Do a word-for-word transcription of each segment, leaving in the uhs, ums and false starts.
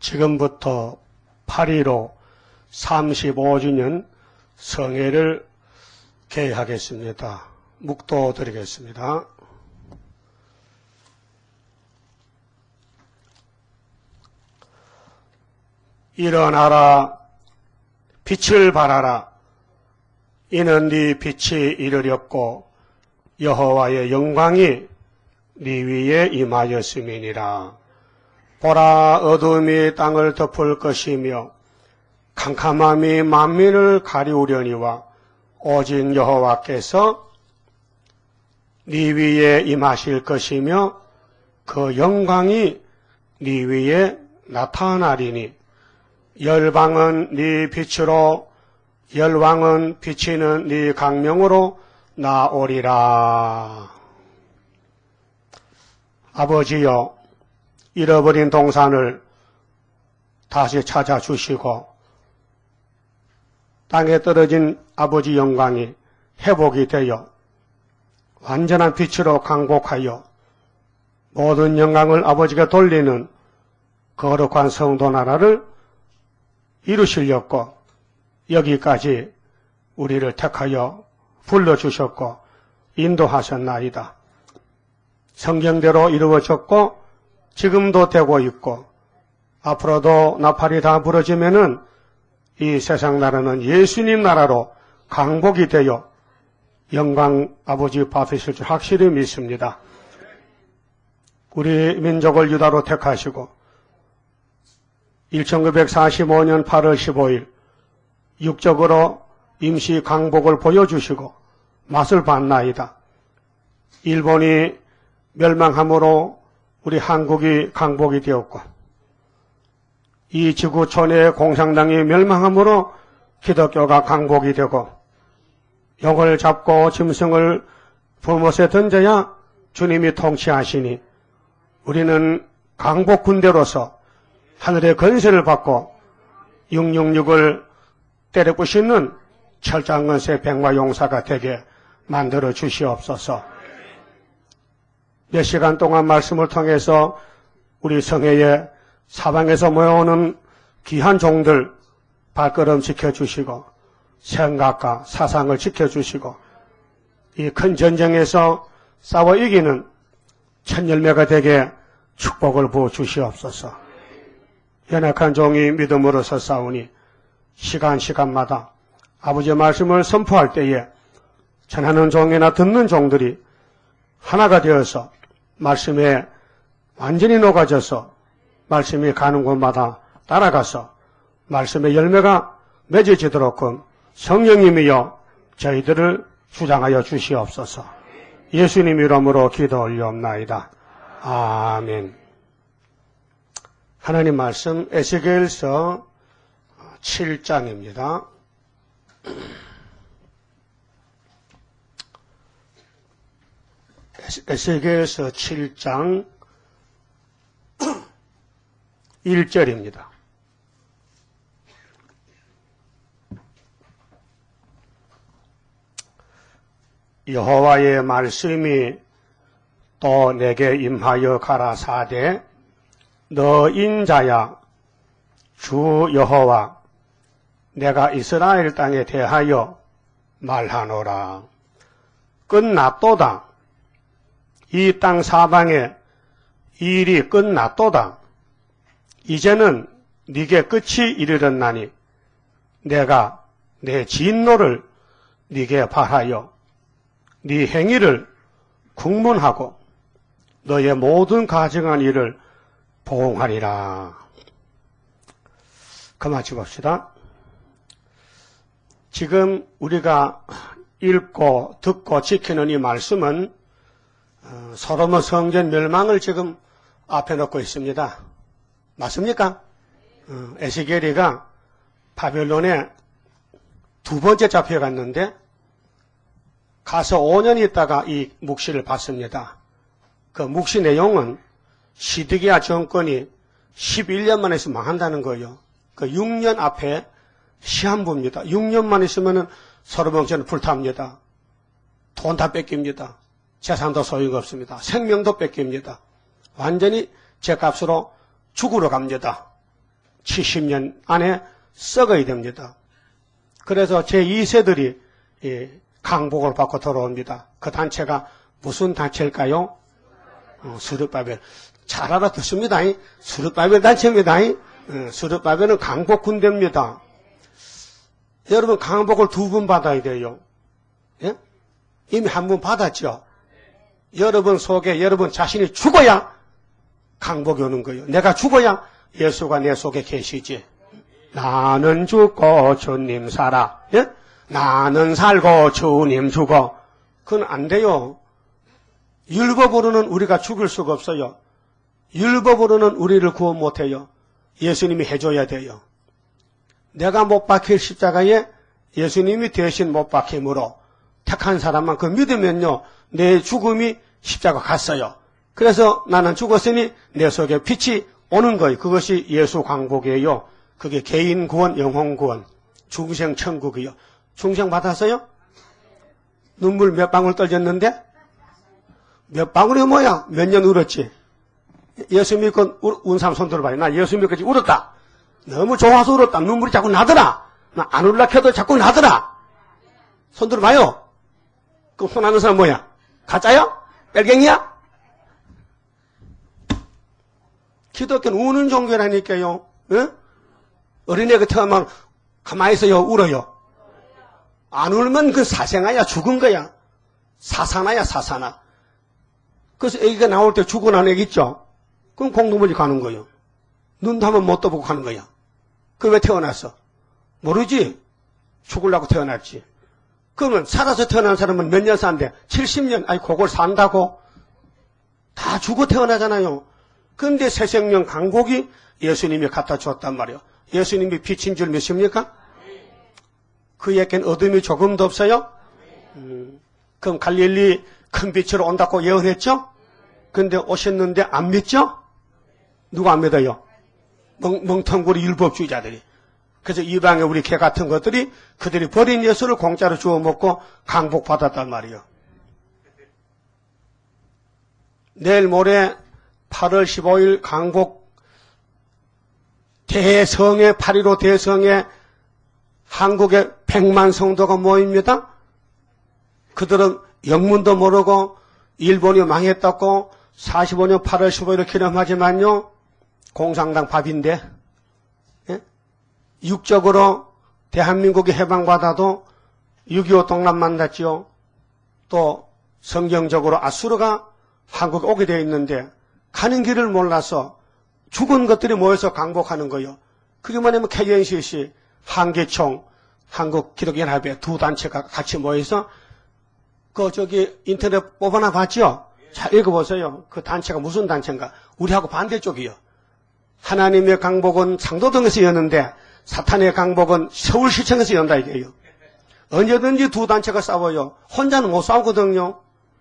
지금부터 팔일오 삼십오 주년 성회를 개회하겠습니다. 묵도 드리겠습니다. 일어나라, 빛을 발하라. 이는 네 빛이 이르렀고 여호와의 영광이 네 위에 임하였음이니라. 보라, 어둠이 땅을 덮을 것이며 캄캄함이 만민을 가리우려니와 오직 여호와께서 네 위에 임하실 것이며 그 영광이 네 위에 나타나리니 열방은 네 빛으로 열왕은 비치는 네 강명으로 나오리라. 아버지여, 잃어버린 동산을 다시 찾아주시고 땅에 떨어진 아버지 영광이 회복이 되어 완전한 빛으로 강복하여 모든 영광을 아버지가 돌리는 거룩한 성도 나라를 이루시려고 여기까지 우리를 택하여 불러주셨고 인도하셨나이다. 성경대로 이루어졌고 지금도 되고 있고 앞으로도 나팔이 다 부러지면은 이 세상 나라는 예수님 나라로 강복이 되어 영광 아버지 받으실 줄 확실히 믿습니다. 우리 민족을 유다로 택하시고 천구백사십오 년 팔월 십오일 육적으로 임시 강복을 보여주시고 맛을 봤나이다. 일본이 멸망함으로 우리 한국이 강복이 되었고 이 지구촌의 공산당이 멸망함으로 기독교가 강복이 되고 용을 잡고 짐승을 불못에 던져야 주님이 통치하시니 우리는 강복 군대로서 하늘의 건세를 받고 육육육을 때려부시는 철장건세 백마용사가 되게 만들어 주시옵소서. 몇 시간 동안 말씀을 통해서 우리 성회에 사방에서 모여오는 귀한 종들 발걸음 지켜주시고 생각과 사상을 지켜주시고 이 큰 전쟁에서 싸워 이기는 첫 열매가 되게 축복을 부어 주시옵소서. 연약한 종이 믿음으로서 싸우니 시간 시간마다 아버지의 말씀을 선포할 때에 전하는 종이나 듣는 종들이 하나가 되어서 말씀에 완전히 녹아져서 말씀이 가는 곳마다 따라가서 말씀의 열매가 맺어지도록 성령님이여 저희들을 주장하여 주시옵소서. 예수님 이름으로 기도 올리옵나이다. 아멘. 하나님 말씀 에스겔서 칠 장입니다. 에스겔서 칠 장 일 절입니다. 여호와의 말씀이 또 내게 임하여 가라사대 너 인자야 주 여호와 내가 이스라엘 땅에 대하여 말하노라. 끝났도다. 이 땅 사방에 일이 끝났도다. 이제는 네게 끝이 이르렀나니 내가 내 진노를 네게 발하여 네 행위를 국문하고 너의 모든 가증한 일을 보응하리라. 그만 찍읍시다. 지금 우리가 읽고 듣고 지키는 이 말씀은 솔로몬 성전 멸망을 지금 앞에 놓고 있습니다. 맞습니까? 에스겔이가 바벨론에 두 번째 잡혀갔는데 가서 오 년 있다가 이 묵시를 받습니다. 그 묵시 내용은 시드기야 정권이 십일 년만 있으면 망한다는 거예요. 그 육 년 앞에 시한부입니다. 육 년만 있으면 솔로몬전은 불탑니다. 돈 다 뺏깁니다. 재산도 소용없습니다. 생명도 뺏깁니다. 완전히 제값으로 죽으러 갑니다. 칠십 년 안에 썩어야 됩니다. 그래서 제이 세들이 강복을 받고 돌아옵니다. 그 단체가 무슨 단체일까요? 어, 스룹바벨. 잘 알아듣습니다. 스룹바벨 단체입니다. 어, 스룹바벨은 강복 군대입니다. 여러분 강복을 두 번 받아야 돼요. 예? 이미 한 번 받았죠. 여러분 속에 여러분 자신이 죽어야 강복이 오는 거예요. 내가 죽어야 예수가 내 속에 계시지. 나는 죽고 주님 살아. 예? 나는 살고 주님 죽어. 그건 안 돼요. 율법으로는 우리가 죽을 수가 없어요. 율법으로는 우리를 구원 못해요. 예수님이 해줘야 돼요. 내가 못 박힐 십자가에 예수님이 대신 못 박힘으로 택한 사람만 그 믿으면요, 내 죽음이 십자가 갔어요. 그래서 나는 죽었으니 내 속에 빛이 오는 거예요. 그것이 예수 강복이에요. 그게 개인 구원, 영혼 구원, 중생 천국이요. 중생 받았어요? 눈물 몇 방울 떨렸는데? 몇 방울이 뭐야? 몇 년 울었지? 예수 믿고 운 사람 손 들어봐요. 나 예수 믿고 울었다. 너무 좋아서 울었다. 눈물이 자꾸 나더라. 나 안 울라 해도 자꾸 나더라. 손 들어봐요. 그럼 손 하는 사람 뭐야? 가짜야? 뺄갱이야? 기독교는 우는 종교라니까요. 응? 어린애가 태어나면 가만히 있어요? 울어요? 안 울면 그 사생아야, 죽은 거야. 사사나야, 사사나. 그래서 애기가 나올 때 죽어 난 애기 있죠? 그럼 공동물이 가는 거예요. 눈도 한번 못 떠보고 가는 거야. 그 왜 태어났어? 모르지? 죽으려고 태어났지. 그러면 살아서 태어난 사람은 몇 년 산대? 칠십 년, 아니, 그걸 산다고? 다 죽어 태어나잖아요. 그런데 새생명 강복이 예수님이 갖다 줬단 말이에요. 예수님이 빛인 줄 믿습니까? 그에겐 어둠이 조금도 없어요? 음, 그럼 갈릴리 큰 빛으로 온다고 예언했죠? 근데 오셨는데 안 믿죠? 누가 안 믿어요? 멍, 멍텅구리 율법주의자들이. 그래서 이방에 우리 개 같은 것들이 그들이 버린 예수를 공짜로 주워 먹고 강복받았단 말이에요. 내일 모레 팔월 십오일 강복 대성회, 팔일오 대성회 한국의 백만 성도가 모입니다. 그들은 영문도 모르고 일본이 망했다고 사십오 년 팔월 십오일을 기념하지만요. 공산당 밥인데 예? 육적으로 대한민국이 해방받아도 육이오 동란 만났지요. 또 성경적으로 아수르가 한국에 오게 되어 있는데 가는 길을 몰라서 죽은 것들이 모여서 강복하는 거예요. 그게 뭐냐면 케이엔씨씨, 한계총, 한국기독연합회 두 단체가 같이 모여서 그 저기 인터넷 뽑아나 봤죠? 잘 읽어보세요. 그 단체가 무슨 단체인가? 우리하고 반대쪽이요. 하나님의 강복은 상도동에서 여는데 사탄의 강복은 서울시청에서 연다 이게요. 언제든지 두 단체가 싸워요. 혼자는 못 싸우거든요.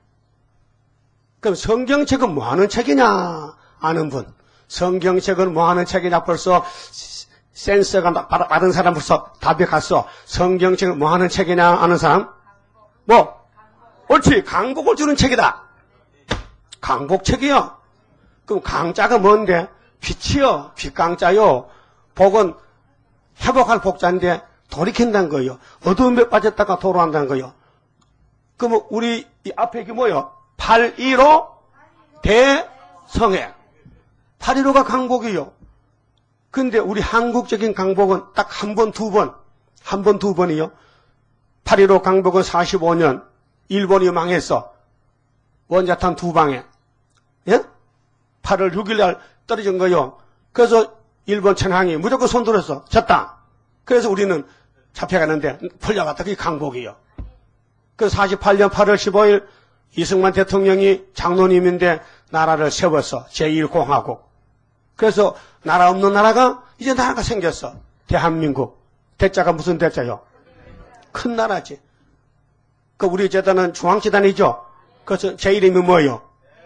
그럼 성경책은 뭐 하는 책이냐? 아는 분. 성경책은 뭐 하는 책이냐? 벌써 센서가 받은 사람 벌써 답이 갔어. 성경책은 뭐 하는 책이냐? 아는 사람? 뭐? 옳지. 강복을 주는 책이다. 강복책이요. 그럼 강자가 뭔데? 빛이요. 빛강자요. 복은 회복할 복자인데 돌이킨다는 거예요. 어두움에 빠졌다가 돌아온다는 거예요. 그럼 우리 이 앞에 이게 뭐예요? 팔일오 대성회. 팔일오가 강복이요. 근데 우리 한국적인 강복은 딱 한 번, 두 번. 한 번, 두 번이요. 팔일오 강복은 사십오 년. 일본이 망했어. 원자탄 두 방에. 예? 팔월 육일 날 떨어진 거요. 그래서 일본 천황이 무조건 손들었어. 졌다. 그래서 우리는 잡혀가는데 풀려갔다. 그게 강복이요. 그래서 사십팔 년 팔월 십오일 이승만 대통령이 장로님인데 나라를 세웠어. 제일 공화국. 그래서 나라 없는 나라가 이제 나라가 생겼어. 대한민국. 대자가 무슨 대자요? 큰 나라지. 그 우리 재단은 중앙재단이죠. 그래서 제 이름이 뭐예요?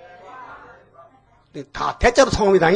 다 대자로 통합니다.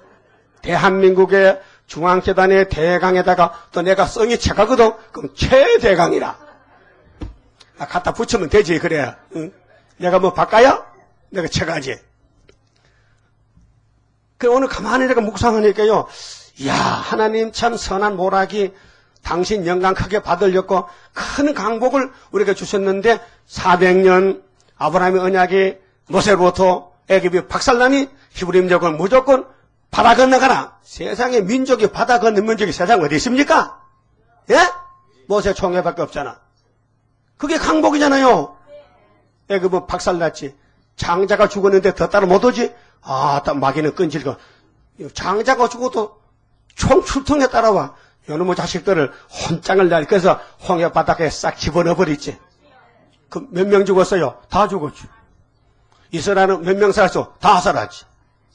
대한민국의 중앙재단의 대강에다가 또 내가 성이 책하거든. 그럼 최대강이라. 아, 갖다 붙이면 되지. 그래. 응? 내가 뭐 바꿔야? 내가 책하지. 그 오늘 가만히 내가 묵상하니까요. 이야, 하나님 참 선한 모락이 당신 영광 크게 받으려고 큰 강복을 우리에게 주셨는데 사백 년 아브라함의 언약이 모세로부터 애굽이 박살나니 히브리 민족은 무조건 바다 건너가라. 세상에 민족이 바다 건너는 민족이 세상 어디 있습니까? 예? 모세 총회밖에 없잖아. 그게 강복이잖아요. 애굽은 박살났지. 장자가 죽었는데 더 따라 못 오지? 아, 딱 마귀는 끈질거. 장자가 죽어도 총 출동에 따라와. 요놈의 자식들을 혼장을 날. 그래서 홍해 바닥에 싹 집어넣어버리지. 그 몇 명 죽었어요? 다 죽었죠. 이스라엘은 몇 명 살았어? 다 살았지.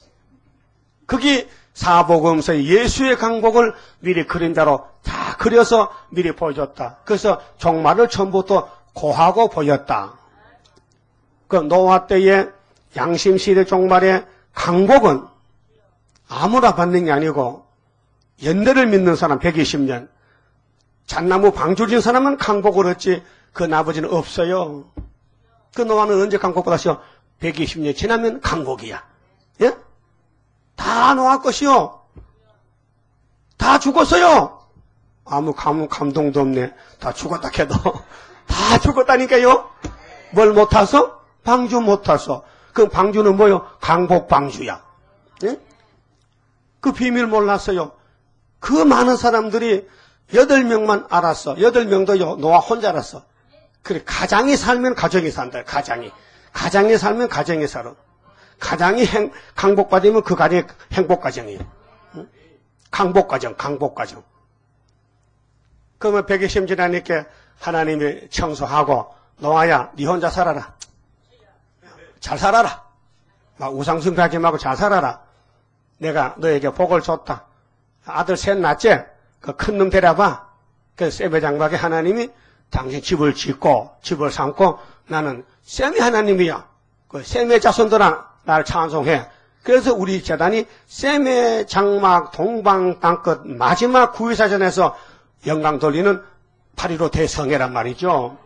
그게 사복음서의 예수의 강복을 미리 그림자로 다 그려서 미리 보여줬다. 그래서 종말을 처음부터 고하고 보였다. 그 노아 때의 양심시대 종말의 강복은 아무나 받는 게 아니고 연대를 믿는 사람 백이십 년, 잣나무 방주진 사람은 강복을 얻지 그 나머지는 없어요. 그 노아는 언제 강복 받았어요? 백이십 년 지나면 강복이야. 예? 다 노아 것이요. 다 죽었어요. 아무 감, 감동도 없네. 다 죽었다 해도. 다 죽었다니까요. 뭘 못 타서? 방주 못 타서. 그 방주는 뭐요? 강복 방주야. 예? 그 비밀 몰랐어요. 그 많은 사람들이 여덟 명만 알았어. 여덟 명도요, 노아 혼자 알았어. 그래, 가장이 살면 가정이 산다. 가장이. 가장이 살면 가정이 살아. 가장이 행, 강복받으면 그 가정이 행복가정이에요. 응? 강복가정, 강복가정. 그러면 백이십 년 지나니까 하나님이 청소하고, 노아야, 네 혼자 살아라. 잘 살아라. 막 우상숭배하지 말고 잘 살아라. 내가 너에게 복을 줬다. 아들 셋 낳지? 그 큰 놈 데려봐. 그래서 셈의 장막에 하나님이 당신 집을 짓고, 집을 삼고, 나는 셈의 하나님이야. 그 셈의 자손들아, 나를 찬송해. 그래서 우리 재단이 셈의 장막 동방 땅끝 마지막 구유사전에서 영광 돌리는 팔일오 대성회란 말이죠.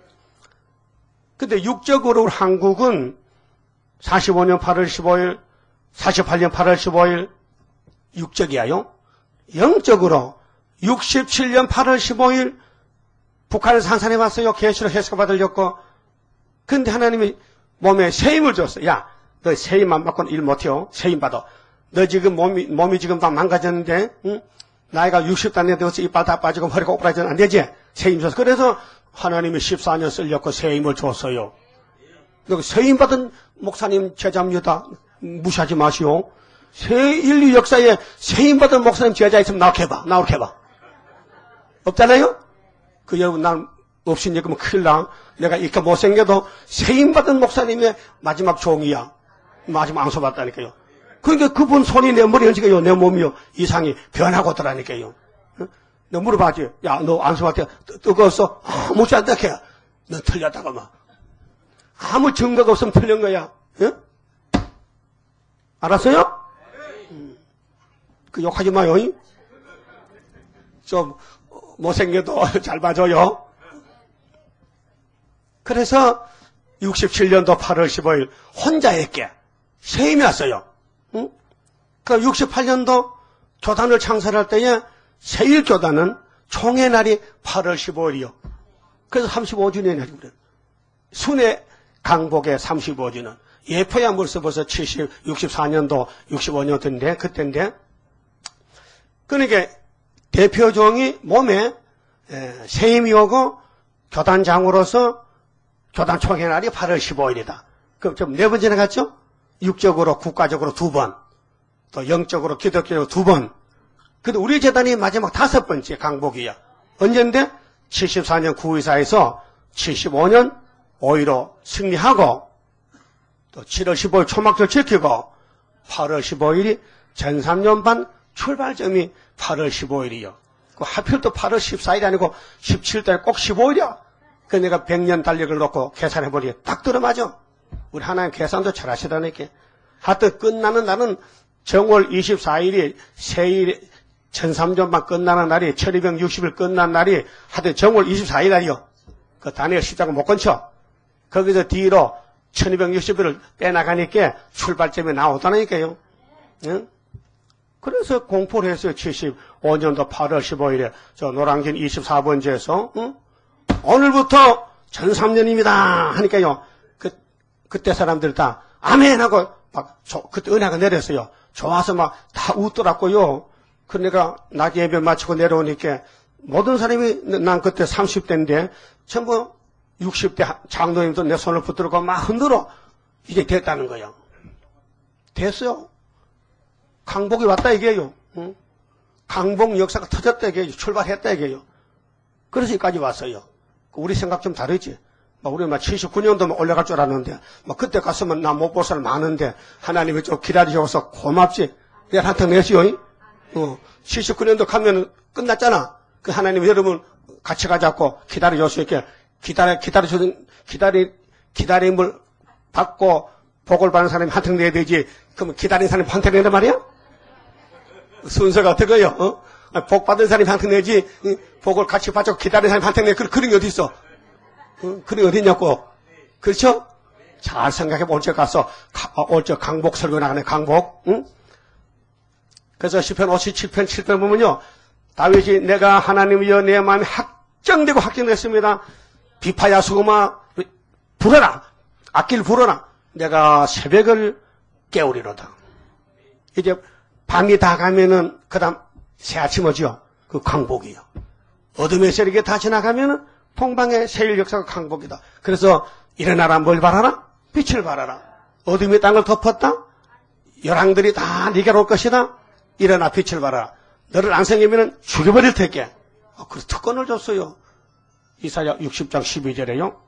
근데 육적으로 한국은 사십오 년 팔월 십오일, 사십팔 년 팔월 십오일 육적이야요. 영적으로 육십칠 년 팔월 십오일 북한에서 한산해 왔어요. 계시로 해석 받으려고. 근데 하나님이 몸에 세임을 줬어. 야, 너 세임 안 받고는 일 못해요. 세임 받아. 너 지금 몸이, 몸이 지금 다 망가졌는데, 응? 나이가 육십 단 되어서 이빨 다 빠지고 머리가 오그라지면 안 되지? 세임 줬어. 그래서 하나님이 십사 년 쓰려고 세임을 줬어요. 너 세임 받은 목사님 제자입니다. 무시하지 마시오. 새 인류 역사에 세임 받은 목사님 제자 있으면 나오게 해봐. 나오게 해봐. 없잖아요? 그 여러분, 난 없으니까 그러면 큰일 나. 내가 이렇게 못생겨도 세임받은 목사님의 마지막 종이야. 마지막 앙소받다니까요. 그러니까 그분 손이 내 머리에 얹으니까요. 내 몸이요. 이상이 변하고 더라니까요. 너 물어봐지. 야, 너 앙소받대 뜨거웠어? 아무 지 않다 해. 너 틀렸다고 막. 아무 증거가 없으면 틀린 거야. 응? 알았어요? 음. 그 욕하지 마요. 좀 못생겨도 잘 봐줘요. 그래서 육십칠 년도 팔월 십오일 혼자에게 세임이 왔어요. 응? 그 육십팔 년도 교단을 창설할 때에 세일교단은 총회 날이 팔월 십오일이요. 그래서 삼십오 주년이라고 그래요. 순회 강복의 삼십오 주년. 예포야 벌써 벌써 칠십, 육십사 년도, 육십오 년도인데, 그때인데. 그러니까 대표종이 몸에 세임이 오고 교단장으로서 교단 총회 날이 팔월 십오일이다. 그럼 좀 네 번째나 갔죠? 육적으로, 국가적으로 두 번, 또 영적으로, 기독교적으로 두 번. 근데 우리 재단이 마지막 다섯 번째 강복이야. 언젠데? 칠십사 년 구의사에서 칠십오 년 오일오 승리하고, 또 칠월 십오일 초막절 지키고, 팔월 십오일이 전삼년 반 출발점이 팔월 십오일이요. 그 하필 또 팔월 십사일이 아니고 십칠달 꼭 십오일이야. 그 내가 백 년 달력을 놓고 계산해보니 딱 들어맞아. 우리 하나님 계산도 잘 하시다니까. 하여튼 끝나는 날은 정월 이십사일이 세일, 천삼전반 끝나는 날이 천이백육십일 끝난 날이 하여튼 정월 이십사일 날이요. 그 단일 시작은 못 건쳐. 거기서 뒤로 천이백육십일을 빼나가니까 출발점에 나오다니까요. 응? 그래서 공포를 했어요. 칠십오 년도 팔월 십오일에 저 노량진 이십사 번지에서 응? 오늘부터 전삼년입니다 하니까요. 그 그때 사람들 다 아멘 하고 막 저, 그때 은혜가 내렸어요. 좋아서 막 다 웃더라고요. 그러니까 낮 예배 마치고 내려오니까 모든 사람이 난 그때 삼십 대인데 전부 육십 대 장로님도 내 손을 붙들고 막 흔들어. 이게 됐다는 거예요. 됐어요. 강복이 왔다 이게요. 응? 강복 역사가 터졌다 이게요. 출발했다 이게요. 그래서 여기까지 왔어요. 우리 생각 좀 다르지. 막 우리 막 칠십구 년도면 올라갈 줄 알았는데, 막 그때 갔으면 나 못 볼 사람 많은데, 하나님이 좀 기다리셔서 고맙지. 내가 한턱 내시오. 어, 칠십구 년도 가면 끝났잖아. 그 하나님 여러분 같이 가자고 기다려줬으니까, 기다려, 기다려주는, 기다리, 기다림을 받고 복을 받는 사람이 한턱 내야 되지. 그러면 기다린 사람이 한턱 내란 말이야? 순서가 어떻게요? 어? 복 받은 사람이 한턱 내지, 복을 같이 받고 기다린 사람이 한턱 내. 그런 게 어디 있어? 어? 그런 게 어디 있냐고. 그렇죠? 잘 생각해 봐. 올적 가서, 올적 강복 설교 나가네, 강복. 응? 그래서 시편 오십칠 편 칠 편 보면요. 다윗이 내가 하나님이여 내 마음이 확정되고 확정됐습니다. 비파야 수금아 불어라. 악기를 불어라. 내가 새벽을 깨우리로다. 이제 밤이 다 가면은 그 다음 새아침 오죠. 그 강복이요. 어둠의 세력이 다 지나가면은 동방의 세일 역사가 강복이다. 그래서 일어나라 뭘 바라라? 빛을 바라라. 어둠이 땅을 덮었다? 열왕들이 다 네게로 올 것이다. 일어나 빛을 바라라. 너를 안 생기면은 죽여버릴 테게. 어, 그래서 특권을 줬어요. 이사야 육십 장 십이 절에요.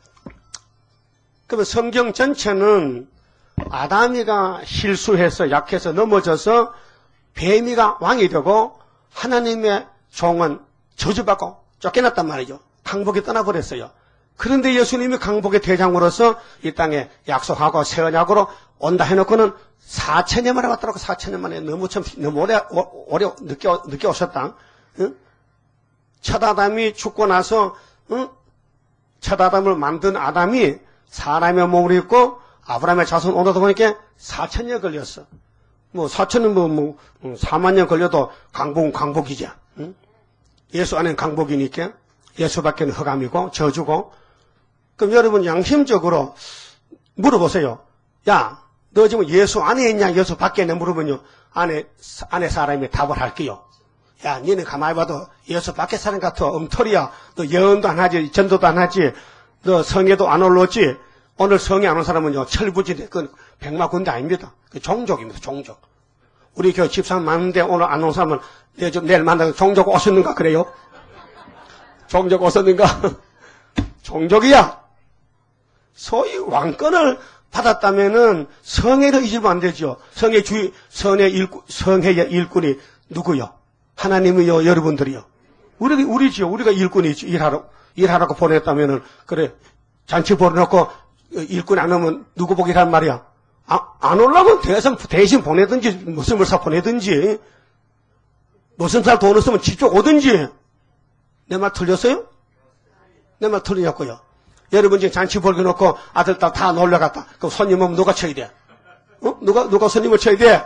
그러면 성경 전체는 아담이가 실수해서 약해서 넘어져서 뱀이가 왕이 되고 하나님의 종은 저주받고 쫓겨났단 말이죠. 강복이 떠나버렸어요. 그런데 예수님이 강복의 대장으로서 이 땅에 약속하고 새 언약으로 온다 해놓고는 사천 년 만에 왔더라고. 사천 년 만에 너무 참 너무 오래 오래 늦게 늦게 오셨다. 응? 첫 아담이 죽고 나서 응? 첫 아담을 만든 아담이 사람의 몸을 입고 아브라함의 자손 오다 보니까 사천 년 걸렸어. 뭐 사천 년 뭐 뭐 사만 년 걸려도 강복은 강복이지. 응? 예수 안에는 강복이니까 예수밖에는 흑암이고 저주고. 그럼 여러분 양심적으로 물어보세요. 야, 너 지금 예수 안에 있냐 예수 밖에 있냐 물으면요. 안에 안에 사람이 답을 할게요. 야, 니네 가만히 봐도 예수 밖에 사는 것 같아. 엉터리야. 너 예언도 안 하지, 전도도 안 하지, 너 성에도 안 올랐지. 오늘 성에 안 온 사람은요, 철부지, 그 백마군대 아닙니다. 그 종족입니다, 종족. 우리 교회 집사람 많은데 오늘 안 온 사람은 내일, 좀 내일 만나서 종족 오셨는가 그래요? 종족 오셨는가? 종족이야. 소위 왕권을 받았다면은 성회를 잊으면 안 되죠. 성회 주의, 성회 일꾼, 성회의 일꾼이 누구요? 하나님이요, 여러분들이요. 우리, 우리지요. 우리가 일꾼이지. 일하러, 일하라고 보냈다면은, 그래. 잔치 벌어놓고 일꾼 안 오면 누구 보기란 말이야. 아, 안 오려면 대신, 대신 보내든지, 무슨 물사 보내든지, 무슨 살 돈 없으면 지쪽 오든지. 내 말 틀렸어요? 내 말 틀리냐고요. 여러분 지금 잔치 벌겨놓고 아들, 딸 다 놀러갔다. 그럼 손님 오면 누가 쳐야 돼? 어? 누가, 누가 손님을 쳐야 돼?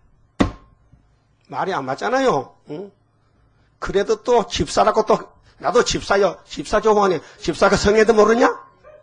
말이 안 맞잖아요. 응? 그래도 또 집사라고 또, 나도 집사요. 집사죠, 호환이. 집사가 성에도 모르냐?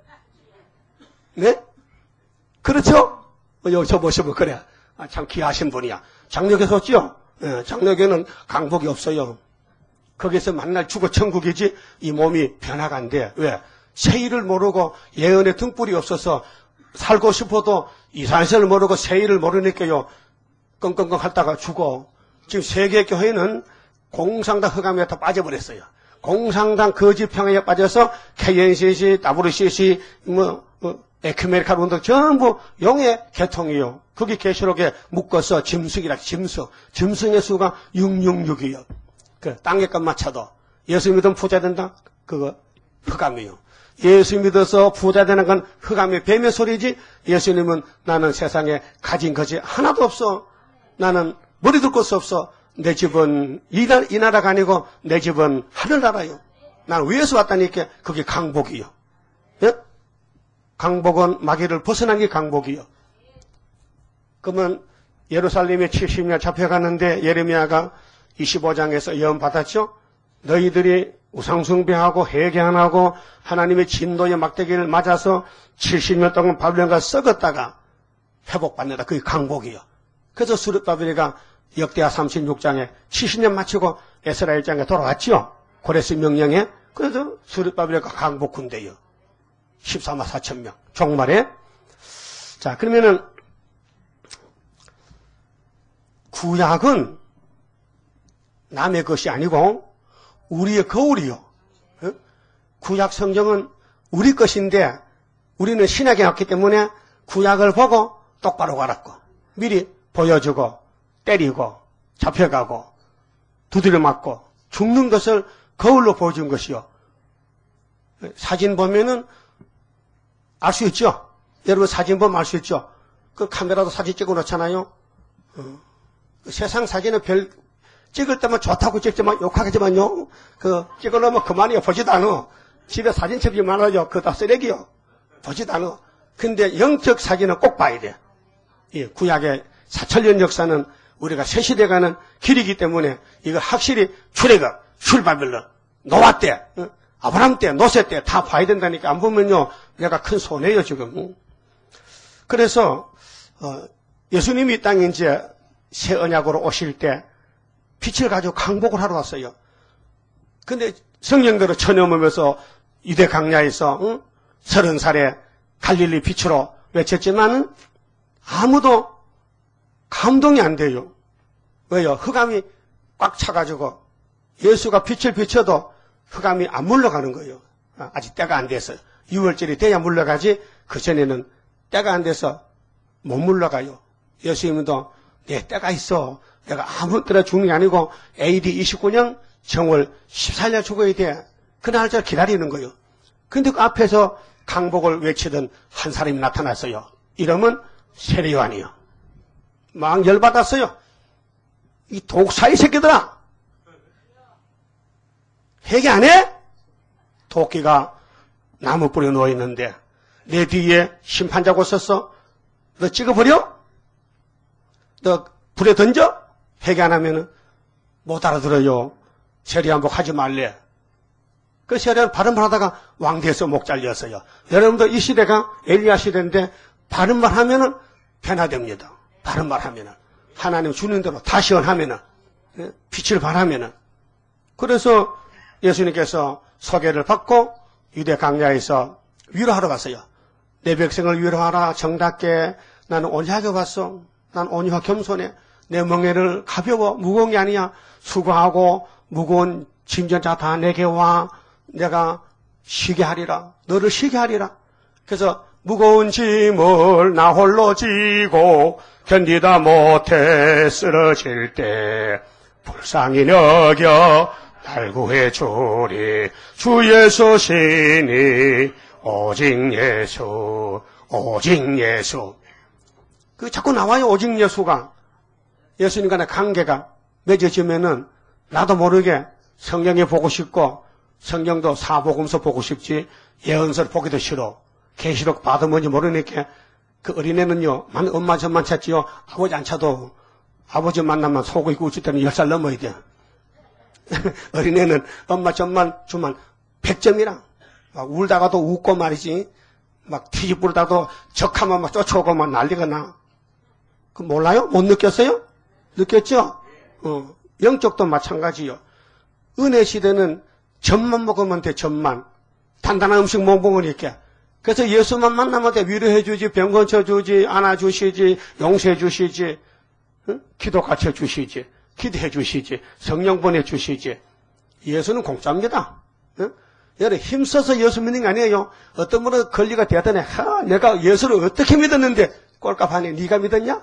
네? 그렇죠? 어, 여기 저 보시면 그래. 아, 참 귀하신 분이야. 장로교에서 왔죠? 예, 장로교는 강복이 없어요. 거기서 만날 죽어 천국이지 이 몸이 변화가 안 돼. 왜? 세일을 모르고 예언의 등불이 없어서 살고 싶어도 이산세를 모르고 세일을 모르니까요. 끙끙끙 핥다가 죽어. 지금 세계교회는 공상당 흑암에 다 빠져버렸어요. 공상당 거짓평에 빠져서 케이엔씨씨, 더블유씨씨, 뭐, 뭐 에큐메리칼 운동 전부 용의 계통이요. 거기 계시록에 묶어서 짐승이라 짐승. 짐승의 수가 육백육십육이요. 그 땅에 것 맞춰도 예수 믿으면 부자 된다? 그거 흑암이요. 예수 믿어서 부자 되는 건 흑암의 뱀의 소리지. 예수님은 나는 세상에 가진 것이 하나도 없어. 나는 머리 둘 곳이 없어. 내 집은 이, 나, 이 나라가 아니고 내 집은 하늘나라요. 나는 위에서 왔다니까 그게 강복이요. 예? 강복은 마귀를 벗어난 게 강복이요. 그러면 예루살렘에 칠십 년 잡혀갔는데 예레미야가 이십오 장에서 예언 받았죠. 너희들이 우상숭배하고 회개 안 하고 하나님의 진노의 막대기를 맞아서 칠십 년 동안 바벨론과 썩었다가 회복받는다. 그게 강복이요. 그래서 스룹바벨이가 역대하 삼십육 장에 칠십 년 마치고 에스라 일 장에 돌아왔죠. 고레스 명령에. 그래서 스룹바벨이가 강복 군대요. 십사만 사천 명. 종말에. 자, 그러면은 구약은 남의 것이 아니고 우리의 거울이요. 구약 성경은 우리 것인데 우리는 신약에 왔기 때문에 구약을 보고 똑바로 가라고 미리 보여주고 때리고 잡혀가고 두드려 맞고 죽는 것을 거울로 보여준 것이요. 사진 보면은 알 수 있죠. 여러분 사진 보면 알 수 있죠. 그 카메라도 사진 찍어 놓잖아요. 어. 세상 사진은 별 찍을 때만 좋다고 찍지만 욕하겠지만요. 그 찍어 놓으면 그만이요. 보지도 않아. 집에 사진첩이 많아요. 그거 다 쓰레기요. 보지도 않아. 근데 영적 사진은 꼭 봐야 돼. 예, 구약의 사천년 역사는 우리가 새 시대 가는 길이기 때문에 이거 확실히 출애굽, 출바벨론, 노아 때, 어? 아브라함 때, 노세 때 다 봐야 된다니까. 안 보면요, 내가 큰 손해요 지금. 그래서 어, 예수님이 이 땅에 이제 새 언약으로 오실 때 빛을 가지고 강복을 하러 왔어요. 근데 성령대로 쳐넘으면서 유대 강야에서 응? 서른 살에 갈릴리 빛으로 외쳤지만은 아무도 감동이 안 돼요. 왜요? 흑암이 꽉 차가지고 예수가 빛을 비춰도 흑암이 안 물러가는 거예요. 아직 때가 안 돼서 유월절이 돼야 물러가지 그 전에는 때가 안 돼서 못 물러가요. 예수님도 내 때가 있어. 내가 아무 때나 죽는 게 아니고 에이디 이십구 년 정월 십사 일 죽어야 돼. 그 날짜를 기다리는 거예요. 근데 그 앞에서 강복을 외치던 한 사람이 나타났어요. 이름은 세례요한이요. 막 열받았어요. 이 독사이 새끼들아. 회개 안 해? 도끼가 나무 뿌리에 누워있는데 내 뒤에 심판자고 썼어. 너 찍어버려? 너 불에 던져? 회개 안 하면은 못 알아들어요. 세례한복 하지 말래. 그 세례를 바른 말 하다가 왕대에서 목 잘렸어요. 여러분도 이 시대가 엘리야 시대인데 바른 말 하면은 변화됩니다. 바른 말 하면은 하나님 주는 대로 다 시원하면은 빛을 발하면은 그래서 예수님께서 소개를 받고 유대 강야에서 위로하러 갔어요. 내 백성을 위로하라. 정답게 나는 온유하게 왔어. 난 온유와 겸손해. 내 멍에를 가벼워. 무거운 게 아니야. 수고하고 무거운 짐전자 다 내게 와. 내가 쉬게 하리라. 너를 쉬게 하리라. 그래서 무거운 짐을 나 홀로 지고 견디다 못해 쓰러질 때 불쌍히 여겨 날 구해주리. 주 예수 시니 오직 예수 오직 예수. 그 자꾸 나와요. 오직 예수가. 예수님 간의 관계가 맺어지면은 나도 모르게 성경에 보고 싶고 성경도 사복음서 보고 싶지 예언서를 보기도 싫어. 계시록 봐도 뭔지 모르니까 그 어린애는요 엄마 저만 찾지요. 아버지 안 찾도 아버지 만나면 속을 꾸칠 때는 열 살 넘어야 돼. 어린애는 엄마 전만 주면 백 점이라 막 울다가도 웃고 말이지 막 뒤집부르다도 적하면 막 쫓아오고 막 난리가 나. 그 몰라요? 못 느꼈어요? 느꼈죠? 어, 영적도 마찬가지요. 은혜 시대는 젖만 먹으면 돼. 젖만. 단단한 음식 못 먹으니까. 그래서 예수만 만나면 돼. 위로해 주지, 병 건쳐 주지, 안아 주시지, 용서해 주시지, 응? 기도 가르쳐 주시지, 기도해 주시지, 성령 보내 주시지. 예수는 공짜입니다. 응? 여러분 힘써서 예수 믿는 게 아니에요. 어떤 분은 권리가 되더니 하, 내가 예수를 어떻게 믿었는데 꼴값 하니 네가 믿었냐?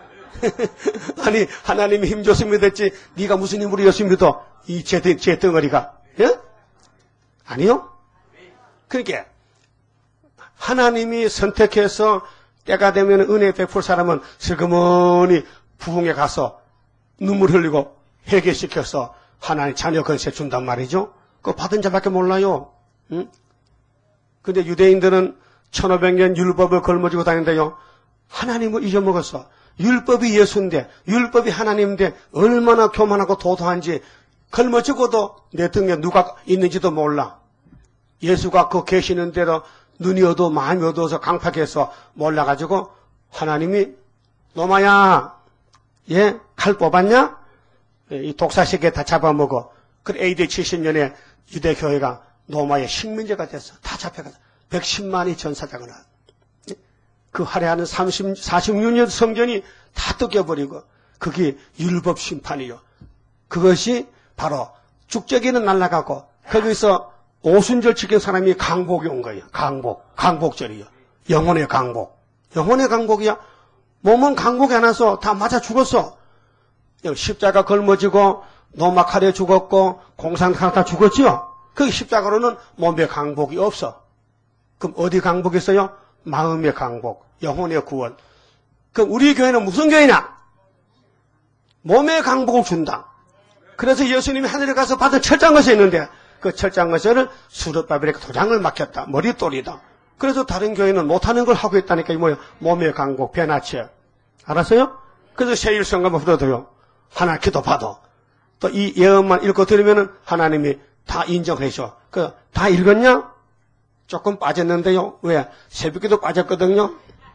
아니 하나님이 힘줘서 믿었지 네가 무슨 힘으로 예수 믿어? 이 제 제 덩어리가. 예? 아니요. 그러니까 하나님이 선택해서 때가 되면 은혜 베풀 사람은 슬그머니 부흥에 가서 눈물 흘리고 회개시켜서 하나님 자녀 건세 준단 말이죠. 그거 받은 자밖에 몰라요. 응? 근데 유대인들은 천오백 년 율법을 걸머쥐고 다닌대요. 하나님을 잊어먹었어. 율법이 예수인데, 율법이 하나님인데 얼마나 교만하고 도도한지 걸머지고도 내 등에 누가 있는지도 몰라. 예수가 그 계시는 대로 눈이 어두워 마음이 어두워서 강팍해서 몰라가지고 하나님이 노마야, 예, 칼 뽑았냐? 이 독사시계 다 잡아먹어. 그 에이디 칠십 년에 유대교회가 노마의 식민지가 됐어. 다 잡혀가서 백십만이 전사자가 나. 그 할애하는 삼십, 사십육 년 성전이 다 뜯겨버리고 그게 율법 심판이요. 그것이 바로 죽저기는 날아가고 거기서 오순절 지킨 사람이 강복이 온 거예요. 강복, 강복절이요. 영혼의 강복. 영혼의 강복이야. 몸은 강복이 안 와서 다 맞아 죽었어. 십자가 걸머지고 노마 칼에 죽었고 공상칼 다 죽었지요. 그 십자가로는 몸의 강복이 없어. 그럼 어디 강복이 있어요? 마음의 강복, 영혼의 구원. 그럼 우리 교회는 무슨 교회냐? 몸의 강복을 준다. 그래서 예수님이 하늘에 가서 받은 철장거서 있는데 그 철장거서를 수르바벨에게 도장을 맡겼다. 머릿돌이다. 그래서 다른 교회는 못하는 걸 하고 있다니까. 이 뭐야? 몸의 강복, 변화체. 알았어요? 그래서 세일성가만 불러도요. 하나 기도봐도 또 이 예언만 읽고 들으면은 하나님이 다 인정해줘. 그 다 읽었냐? 조금 빠졌는데요. 왜? 새벽기도 빠졌거든요.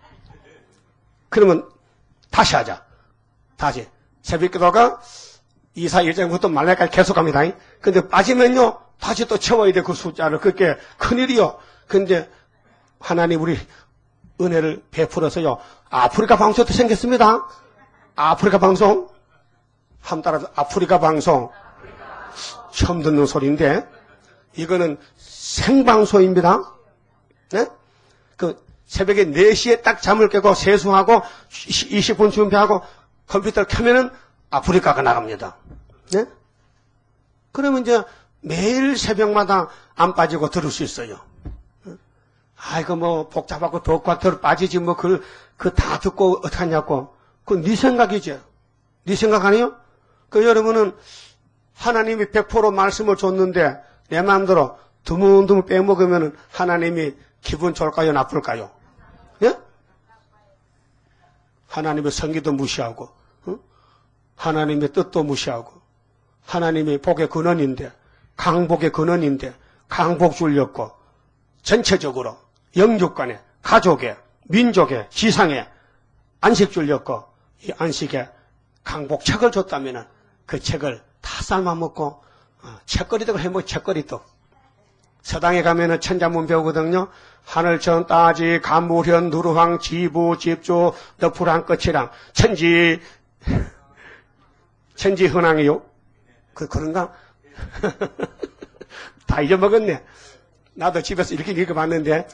그러면 다시 하자. 다시. 새벽기도가 이, 사, 일 장부터 말라까지 계속합니다. 근데 빠지면요. 다시 또 채워야 돼. 그 숫자를. 그게 큰일이요. 근데 하나님 우리 은혜를 베풀어서요. 아프리카 방송도 생겼습니다. 아프리카 방송. 한 따라서 아프리카 방송. 처음 듣는 소리인데 이거는 생방송입니다. 네? 그 새벽에 네 시에 딱 잠을 깨고 세수하고 이십 분 준비하고 컴퓨터를 켜면은 아프리카가 나갑니다. 네? 그러면 이제 매일 새벽마다 안 빠지고 들을 수 있어요. 아이고 뭐 복잡하고 덕과 덜 빠지지 뭐 그 그 다 듣고 어떡하냐고. 그건 네 생각이죠. 네 생각 아니에요? 그 여러분은 하나님이 백 퍼센트 말씀을 줬는데 내 마음대로 드문드문 빼먹으면 하나님이 기분 좋을까요? 나쁠까요? 예? 하나님의 성기도 무시하고 응? 하나님의 뜻도 무시하고 하나님이 복의 근원인데 강복의 근원인데 강복 주려고 전체적으로 영육간에 가족에 민족에 지상에 안식 주려고 이 안식에 강복 책을 줬다면 그 책을 다 삶아먹고 어, 책거리도 해먹고 책거리도 서당에 가면은 천자문 배우거든요. 하늘 전 따지 감무현 누르황 지부 집주 너풀한 끝이랑 천지 천지 흔황이요. 그 그런가? 다 잊어먹었네. 나도 집에서 이렇게 읽어봤는데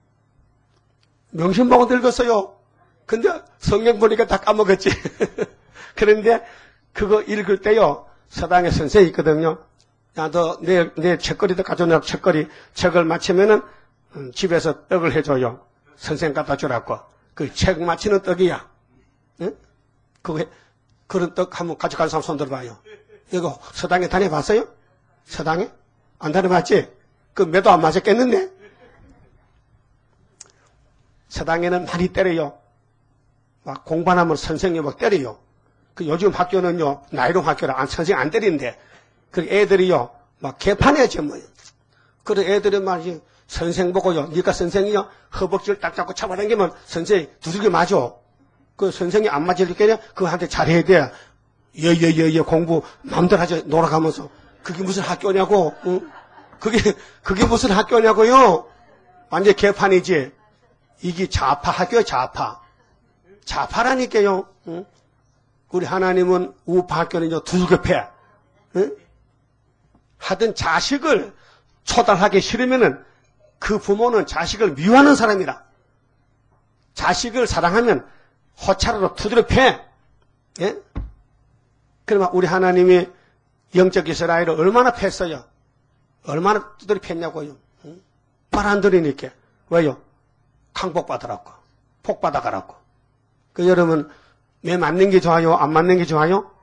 명심보고 늙었어요. 근데 성경 보니까 다 까먹었지. 그런데 그거 읽을 때요. 서당에 선생이 있거든요. 야, 너, 내, 내 책거리도 가져오냐고, 책거리. 책을 마치면은, 음, 집에서 떡을 해줘요. 선생 갖다 주라고. 그 책 마치는 떡이야. 응? 그거, 그런 떡 한번 가져간 사람 손 들어봐요. 이거 서당에 다녀봤어요? 서당에? 안 다녀봤지? 그 매도 안 맞았겠는데? 서당에는 많이 때려요. 막 공부하면 선생님 막 때려요. 그 요즘 학교는요, 나이롱 학교라 안, 선생 안 때리는데, 그 애들이요, 막 개판해져, 뭐요. 그래, 애들이 말이지, 선생 보고요, 니가 선생이요, 허벅지를 딱 잡고 잡아당기면 선생이 두들겨 맞아. 그 선생이 안 맞을 때는 그한테 잘해야 돼. 예, 예, 예, 예, 공부 마음대로 하죠, 놀아가면서. 그게 무슨 학교냐고, 응? 그게, 그게 무슨 학교냐고요? 완전 개판이지. 이게 좌파 학교야, 좌파. 좌파라니까요, 응? 우리 하나님은 우파 학교는요, 두들겨 패. 응? 하여튼 자식을 초달하기 싫으면은 그 부모는 자식을 미워하는 사람이라. 자식을 사랑하면 호차로로 두드려 패. 예? 그러면 우리 하나님이 영적 이스라엘을 얼마나 팼어요? 얼마나 두드려 팼냐고요? 응? 말 안 들으니까. 왜요? 강복받으라고. 복받아가라고. 그 여러분, 매 맞는 게 좋아요? 안 맞는 게 좋아요?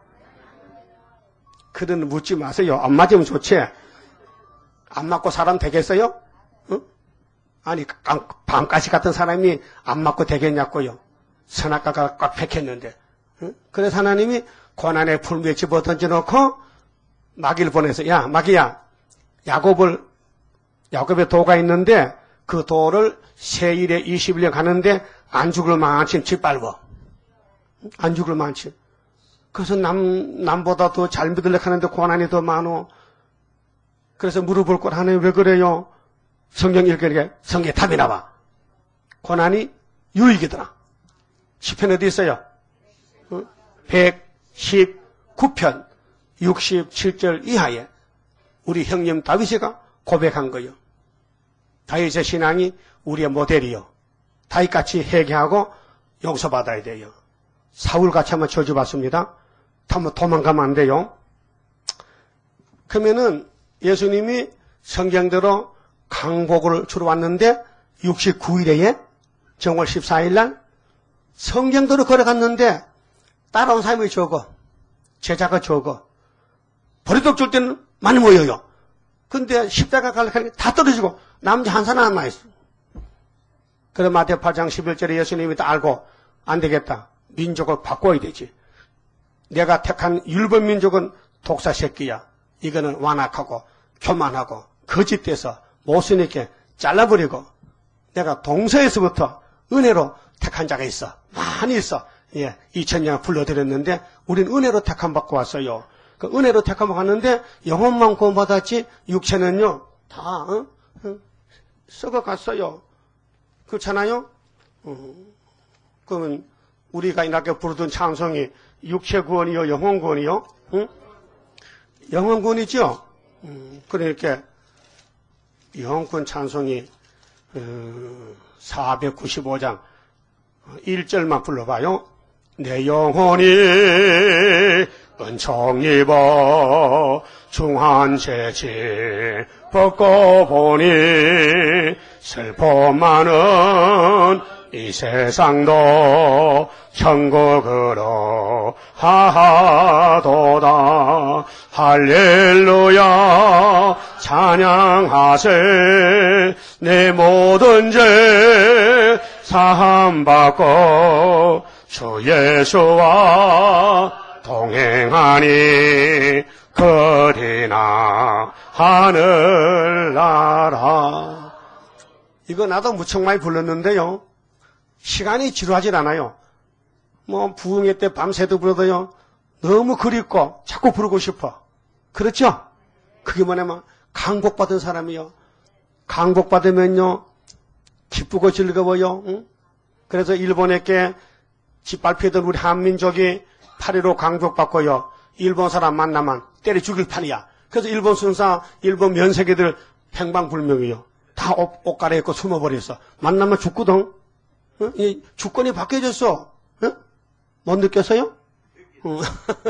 그런 묻지 마세요. 안 맞으면 좋지. 안 맞고 사람 되겠어요? 응? 아니, 밤까지 같은 사람이 안 맞고 되겠냐고요. 선악과가 꽉 박혔는데. 응? 그래서 하나님이 고난의 풀무에 집어 던져놓고 마귀를 보내서 야 마귀야 야곱을 야곱의 도가 있는데 그 도를 세일에 이십 년 가는데 안 죽을 만큼 짓밟어. 안 죽을 만큼. 그래서 남, 남보다 더 잘 믿으려고 하는데 고난이 더 많어. 그래서 물어볼 걸 하나님 왜 그래요? 성경 읽으니까 성경에 답이 나와. 고난이 유익이더라. 시편 어디 있어요? 백십구 편 육십칠 절 이하에 우리 형님 다윗이가 고백한 거요. 다윗의 신앙이 우리의 모델이요. 다윗같이 회개하고 용서받아야 돼요. 사울같이 한번 저주받습니다. 한번 도망가면 안 돼요. 그러면은 예수님이 성경대로 강복을 주러 왔는데 육십구 일에 정월 십사 일 날 성경대로 걸어갔는데 따라온 사람이 적어. 제자가 적어. 버리독 줄 때는 많이 모여요. 근데 십자가 가려니까 다 떨어지고 남자 한 사람 남아있어. 그래 마태오 팔 장 십일 절에 예수님이 다 알고 안 되겠다. 민족을 바꿔야 되지. 내가 택한 율법 민족은 독사 새끼야. 이거는 완악하고 교만하고 거짓돼서 못쓰니까 잘라버리고 내가 동서에서부터 은혜로 택한 자가 있어. 많이 있어. 예, 이천 년 불러드렸는데 우린 은혜로 택함 받고 왔어요. 그 은혜로 택함 받았는데 영혼만 구원받았지 육체는요 다 어? 어? 썩어갔어요. 그렇잖아요. 어, 그러면 우리가 이날께 부르던 찬송이 육체 구원이요 영혼 구원이요? 응? 영혼 구원이죠. 음, 그러니까 영혼 찬송이 어, 사백구십오 장 일 절만 불러봐요. 내 영혼이 은총 입어 중한 죄질 벗고 보니 슬픔 많은 이 세상도 천국으로 하하도다. 할렐루야 찬양하세. 내 모든 죄 사함받고 주 예수와 동행하니 그리나 하늘나라. 이거 나도 무척 많이 불렀는데요. 시간이 지루하질 않아요. 뭐 부흥회 때 밤새도 불러도요. 너무 그립고 자꾸 부르고 싶어. 그렇죠? 그게 뭐냐면 강복받은 사람이요. 강복받으면요. 기쁘고 즐거워요. 응? 그래서 일본에게 짓밟히던 우리 한민족이 팔일오 강복받고요. 일본 사람 만나면 때려 죽일 판이야. 그래서 일본 순사, 일본 면세계들 행방불명이요. 다 옷, 옷 갈아입고 숨어버렸어. 만나면 죽거든. 어? 이 주권이 바뀌어졌어. 어? 못 느꼈어요? 어.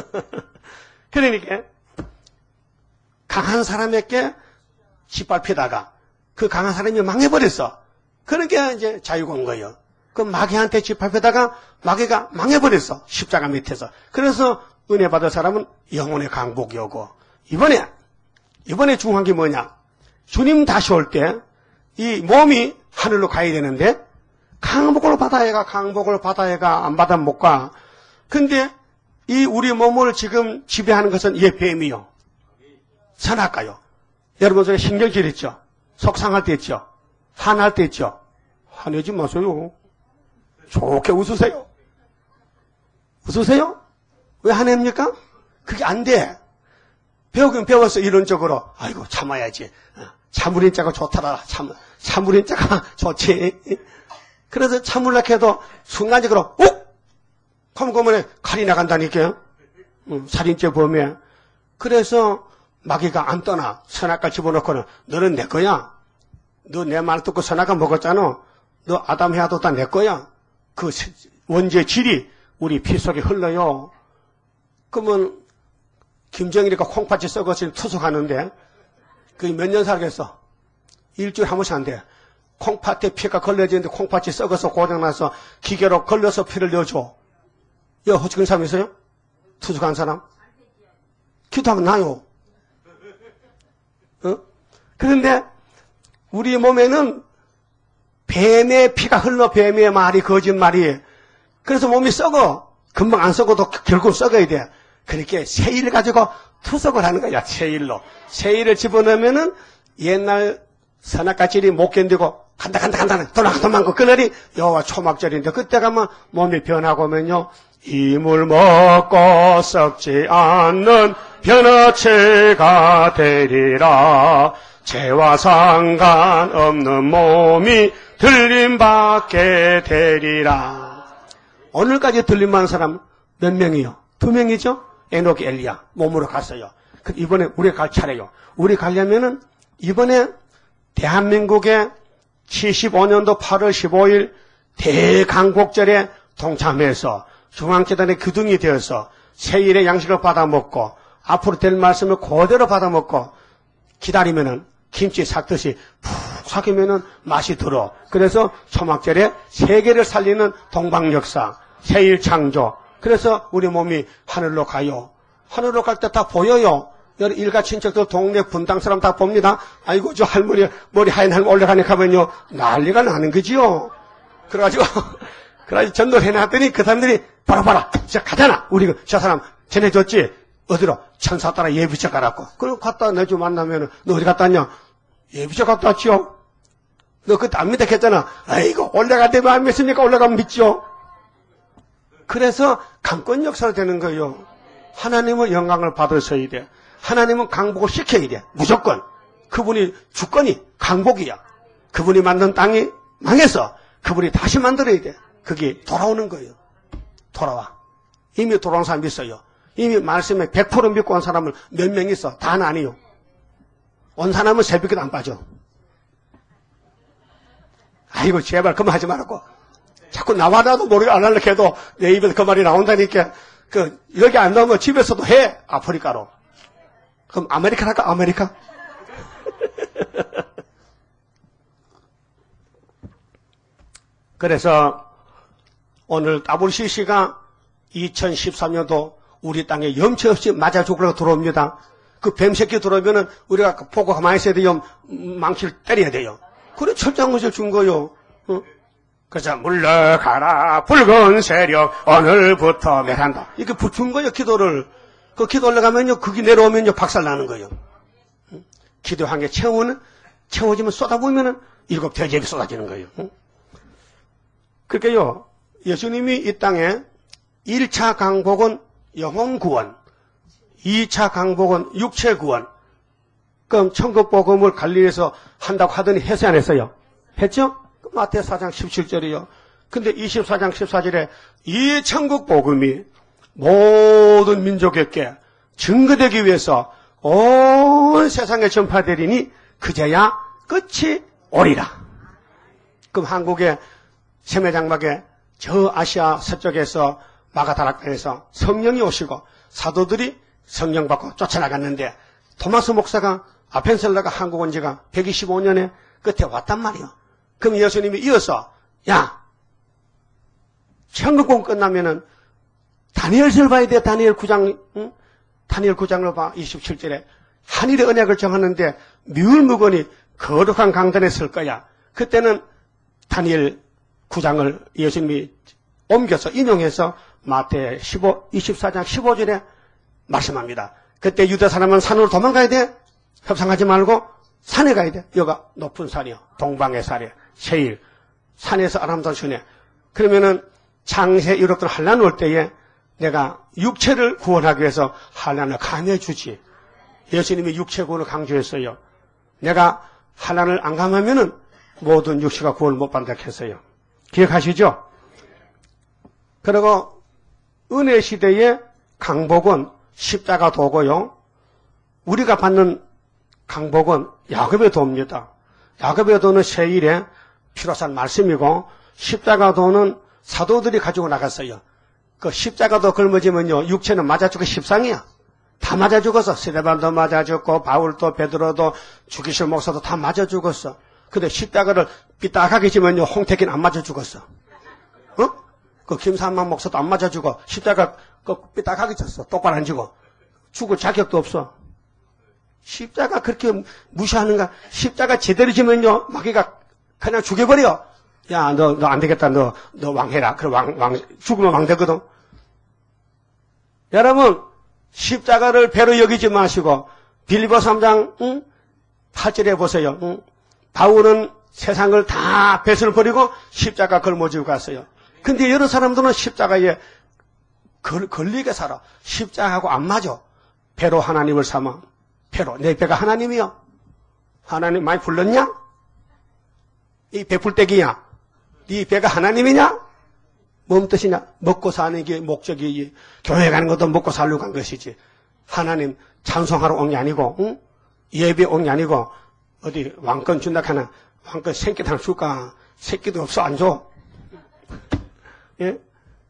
그러니까 강한 사람에게 짓밟히다가 그 강한 사람이 망해버렸어. 그러니까 이제 자유가 온 거예요. 그 마귀한테 짓밟히다가 마귀가 망해버렸어. 십자가 밑에서. 그래서 은혜 받을 사람은 영혼의 강복이 오고 이번에 이번에 중요한 게 뭐냐? 주님 다시 올 때 이 몸이 하늘로 가야 되는데 강복을 받아야 가, 강복을 받아야 가, 안 받으면 못 가. 근데 이 우리 몸을 지금 지배하는 것은 이 뱀이요. 선악과요. 여러분 속에 신경질 있죠? 속상할 때 있죠? 화날 때 있죠? 화내지 마세요. 좋게 웃으세요. 웃으세요? 왜 화냅니까? 그게 안 돼. 배우긴 배웠어, 이론적으로. 아이고, 참아야지. 참으린 자가 좋더라. 참, 참으린 자가 좋지. 그래서 참으려고 해도 순간적으로, 욱! 하면 그러면 칼이 나간다니까요. 응, 살인죄 범해. 그래서 마귀가 안 떠나. 선악과 집어넣고는 너는 내 거야. 너 내 말 듣고 선악과 먹었잖아. 너 아담 해야도 다 내 거야. 그 원죄 질이 우리 피 속에 흘러요. 그러면 김정일이가 콩팥이 썩어서 투석하는데 그게 몇 년 살겠어? 일주일에 한 번씩 안 돼. 콩팥에 피가 걸려지는데 콩팥이 썩어서 고장나서 기계로 걸려서 피를 내어줘. 여 허죽은 사람 있어요? 투숙한 사람? 기도하면 나요. 어? 그런데 우리 몸에는 뱀의 피가 흘러. 뱀의 말이 거짓말이. 그래서 몸이 썩어. 금방 안 썩어도 결국 썩어야 돼. 그렇게 세일을 가지고 투석을 하는 거야. 세일로. 세일을 집어넣으면은 옛날 선악가질이 못 견디고 간다 간다 간다 도망가 도망가 그날이 여호와 초막절인데 그때 가면 몸이 변하고 오면요. 이물 먹고 썩지 않는 변화체가 되리라. 죄와 상관없는 몸이 들림받게 되리라. 오늘까지 들림받은 사람 몇 명이요? 두 명이죠? 에녹, 엘리야 몸으로 갔어요. 이번에 우리 갈 차례요. 우리 가려면은 이번에 대한민국의 칠십오 년도 팔월 십오일 대강복절에 동참해서 중앙재단의 기둥이 되어서 세일의 양식을 받아먹고 앞으로 될 말씀을 그대로 받아먹고 기다리면은 김치 삭듯이 푹 삭히면은 맛이 들어. 그래서 초막절에 세계를 살리는 동방역사, 세일 창조. 그래서 우리 몸이 하늘로 가요. 하늘로 갈 때 다 보여요. 여러 일가 친척들 동네 분당 사람 다 봅니다. 아이고 저 할머니 머리 하얀 할머니 올라가니까 하면요 난리가 나는 거지요. 그래가지고 그래가지고 전도를 해놨더니 그 사람들이 봐라 봐라 저 가잖아. 우리 저 사람 전해줬지. 어디로? 천사 따라 예비차 가라고. 그럼 갔다 내주 만나면은 너 어디 갔다 왔냐? 예비차 갔다 왔지요. 너 그때 안 믿다 했잖아. 아이고 올라가대면 안 믿습니까? 올라가면 믿죠. 그래서 강권 역사로 되는 거예요. 하나님은 영광을 받으셔야 돼. 하나님은 강복을 시켜야 돼. 무조건. 그분이 주권이 강복이야. 그분이 만든 땅이 망해서 그분이 다시 만들어야 돼. 그게 돌아오는 거예요. 돌아와. 이미 돌아온 사람 있어요. 이미 말씀에 백 퍼센트 믿고 온 사람은 몇 명 있어. 다는 아니요. 온 사람은 새벽에도 안 빠져. 아이고 제발 그만 하지 말라고. 자꾸 나와라도 모르게 안 하려고 해도 내 입에서 그 말이 나온다니까. 그 여기 안 나오면 집에서도 해. 아프리카로. 그럼 아메리카 할까? 아메리카? 그래서 오늘 더블유씨씨가 이천십삼 년도 우리 땅에 염치 없이 맞아 죽으려고 들어옵니다. 그 뱀새끼 들어오면은 우리가 보고 가만히 있어야 돼요. 망치를 때려야 돼요. 그래 철장무실 준 거요. 어? 그래서 물러가라 붉은 세력 오늘부터 멸한다. 이렇게 붙은 거예요. 기도를. 그 기도 올라가면요. 그게 내려오면요. 박살 나는 거예요. 응? 기도 한 개 채우면 채워지면 쏟아부으면은 일곱 대접이 쏟아지는 거예요. 응? 그러니까요. 예수님이 이 땅에 일 차 강복은 영혼 구원, 이 차 강복은 육체 구원. 그럼 천국복음을 갈릴리에서 한다고 하더니 했어요, 안 했어요? 했죠? 마태 사 장 십칠 절이요. 근데 이십사 장 십사 절에 이 천국복음이 모든 민족에게 증거되기 위해서 온 세상에 전파되리니 그제야 끝이 오리라. 그럼 한국의 세매장막에 저 아시아 서쪽에서 마가다락방에서 성령이 오시고 사도들이 성령 받고 쫓아나갔는데 토마스 목사가 아펜셀러가 한국 온 지가 백이십오 년에 끝에 왔단 말이요. 그럼 예수님이 이어서 야 천국공 끝나면은 다니엘서를 봐야 돼. 다니엘 구 장 응? 다니엘 구 장을 봐. 이십칠 절에 한일의 언약을 정하는데 뮤울무건이 거룩한 강단에 설 거야. 그때는 다니엘 구 장을 예수님이 옮겨서 인용해서 마태 십오, 이십사 장 십오 절에 말씀합니다. 그때 유대 사람은 산으로 도망가야 돼. 협상하지 말고 산에 가야 돼. 여기가 높은 산이요. 동방의 산이요. 세일. 산에서 아름다운 순회. 그러면은 창세 유럽들 환란 올 때에 내가 육체를 구원하기 위해서 환란을 감해주지. 예수님이 육체 구원을 강조했어요. 내가 환란을 안 감하면은 모든 육체가 구원을 못 받는다 했어요. 기억하시죠? 그리고 은혜 시대의 강복은 십자가 도고요. 우리가 받는 강복은 야곱의 도입니다. 야곱의 도는 세일에 피로산 말씀이고 십자가 도는 사도들이 가지고 나갔어요. 그 십자가도 걸머지면요 육체는 맞아 죽어 십상이야. 다 맞아 죽었어. 스데반도 맞아 죽고 바울도 베드로도 주기실 목사도 다 맞아 죽었어. 근데 십자가를 삐딱하게 지면요 홍태기는 안 맞아 죽었어. 어? 그 김삼만 목사도 안 맞아 죽어. 십자가 그 삐딱하게 쳤어. 똑바로 안 죽어. 죽을 자격도 없어. 십자가 그렇게 무시하는가? 십자가 제대로 지면요 마귀가 그냥 죽여버려. 야, 너, 너 안 되겠다. 너, 너 왕해라. 그래, 왕, 왕, 죽으면 왕 되거든. 여러분, 십자가를 배로 여기지 마시고, 빌립보 삼 장, 응? 팔 절에 보세요. 응? 바울은 세상을 다 뱃을 버리고 십자가 걸머지고 갔어요. 근데 여러 사람들은 십자가에 걸, 걸리게 살아. 십자가하고 안 맞아. 배로 하나님을 삼아. 배로. 내 배가 하나님이요. 하나님 많이 불렀냐? 이 배풀떼기야. 네 배가 하나님이냐? 뭔 뜻이냐? 먹고 사는 게 목적이지. 교회 가는 것도 먹고 살려고 한 것이지. 하나님 찬송하러 온 게 아니고, 응? 예배 온 게 아니고, 어디 왕권 준다 하나, 왕권 생기 하나 줄까? 새끼도 없어, 안 줘. 예?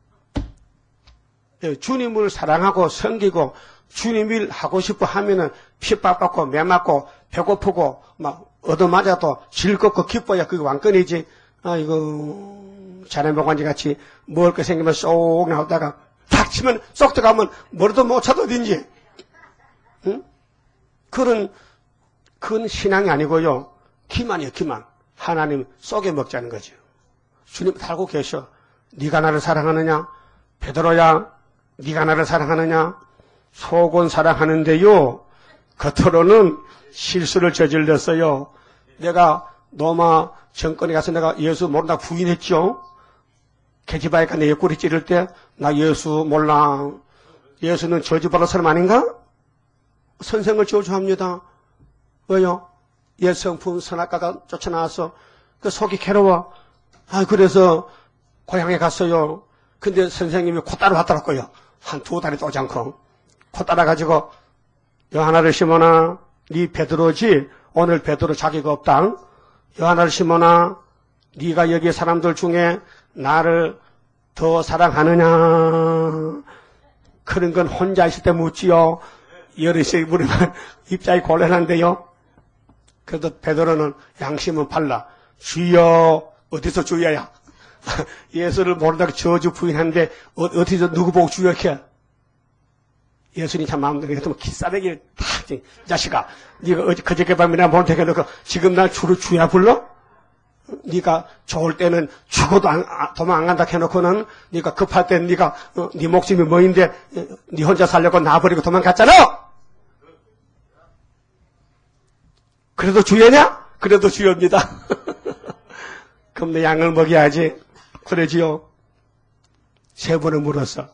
예, 주님을 사랑하고 섬기고, 주님 일 하고 싶어 하면은 핍박받고, 매 맞고, 배고프고, 막, 얻어맞아도 즐겁고 기뻐야 그게 왕권이지. 아이고, 자네목관지 같이 먹을 거 생기면 쏙 나오다가 탁 치면 쏙 들어가면 머리도 못 차도 어딘지. 응? 그런, 그건 신앙이 아니고요. 기만이에요, 기만. 하나님 쏙에 먹자는 거죠. 주님 살고 계셔. 네가 나를 사랑하느냐? 베드로야, 네가 나를 사랑하느냐? 속은 사랑하는데요. 겉으로는 실수를 저질렀어요. 내가 로마 정권에 가서 내가 예수 모른다고 부인했죠. 계집아이가 내 옆구리 찌를 때 나 예수 몰라. 예수는 저주받을 사람 아닌가? 선생을 저주합니다. 왜요? 옛 성품 선악과가 쫓아나와서 그 속이 괴로워. 아, 그래서 고향에 갔어요. 근데 선생님이 코 따라왔더라고요. 한 두 달이 오지 않고. 코 따라가지고 요하나를 심어나 네 베드로지. 오늘 베드로 자기가 없다. 요하나를 심어나 네가 여기 사람들 중에 나를 더 사랑하느냐. 그런 건 혼자 있을 때 묻지요. 여럿이 물으면 입장이 곤란한데요. 그래도 베드로는 양심은 발라. 주여. 어디서 주여야? 예수를 모른다고 저주 부인하는데 어디서 누구 보고 주여해? 예수님 참 마음대로 했으면 기싸대기를 탁, 이 자식아, 네가 어제 그저께 밤에 나 못하게 해놓고 지금 날 주로 주야 불러? 네가 좋을 때는 죽어도 안, 도망 안 간다 해놓고는 네가 급할 때는 네가 어, 네 목숨이 뭐인데 네 혼자 살려고 놔버리고 도망갔잖아. 그래도 주여냐? 그래도 주여입니다. 그럼 내 양을 먹여야지. 그러지요. 세 번을 물었어.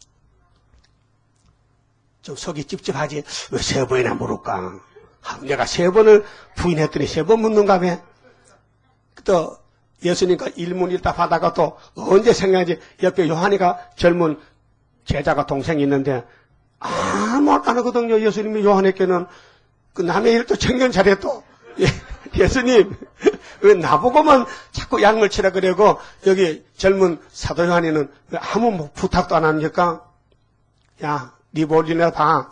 좀 속이 찝찝하지. 왜 세 번이나 물을까? 내가 세 번을 부인했더니 세 번 묻는가며. 또 예수님과 일문일답 하다가 또 언제 생각하지? 옆에 요한이가 젊은 제자가 동생이 있는데 아무것도 안 하거든요. 예수님이 요한에게는 그 남의 일도 청년 잘했도. 예, 예수님 왜 나보고만 자꾸 양을 치라 그러고 여기 젊은 사도 요한이는 왜 아무 부탁도 안 합니까? 야, 네 볼이나 봐.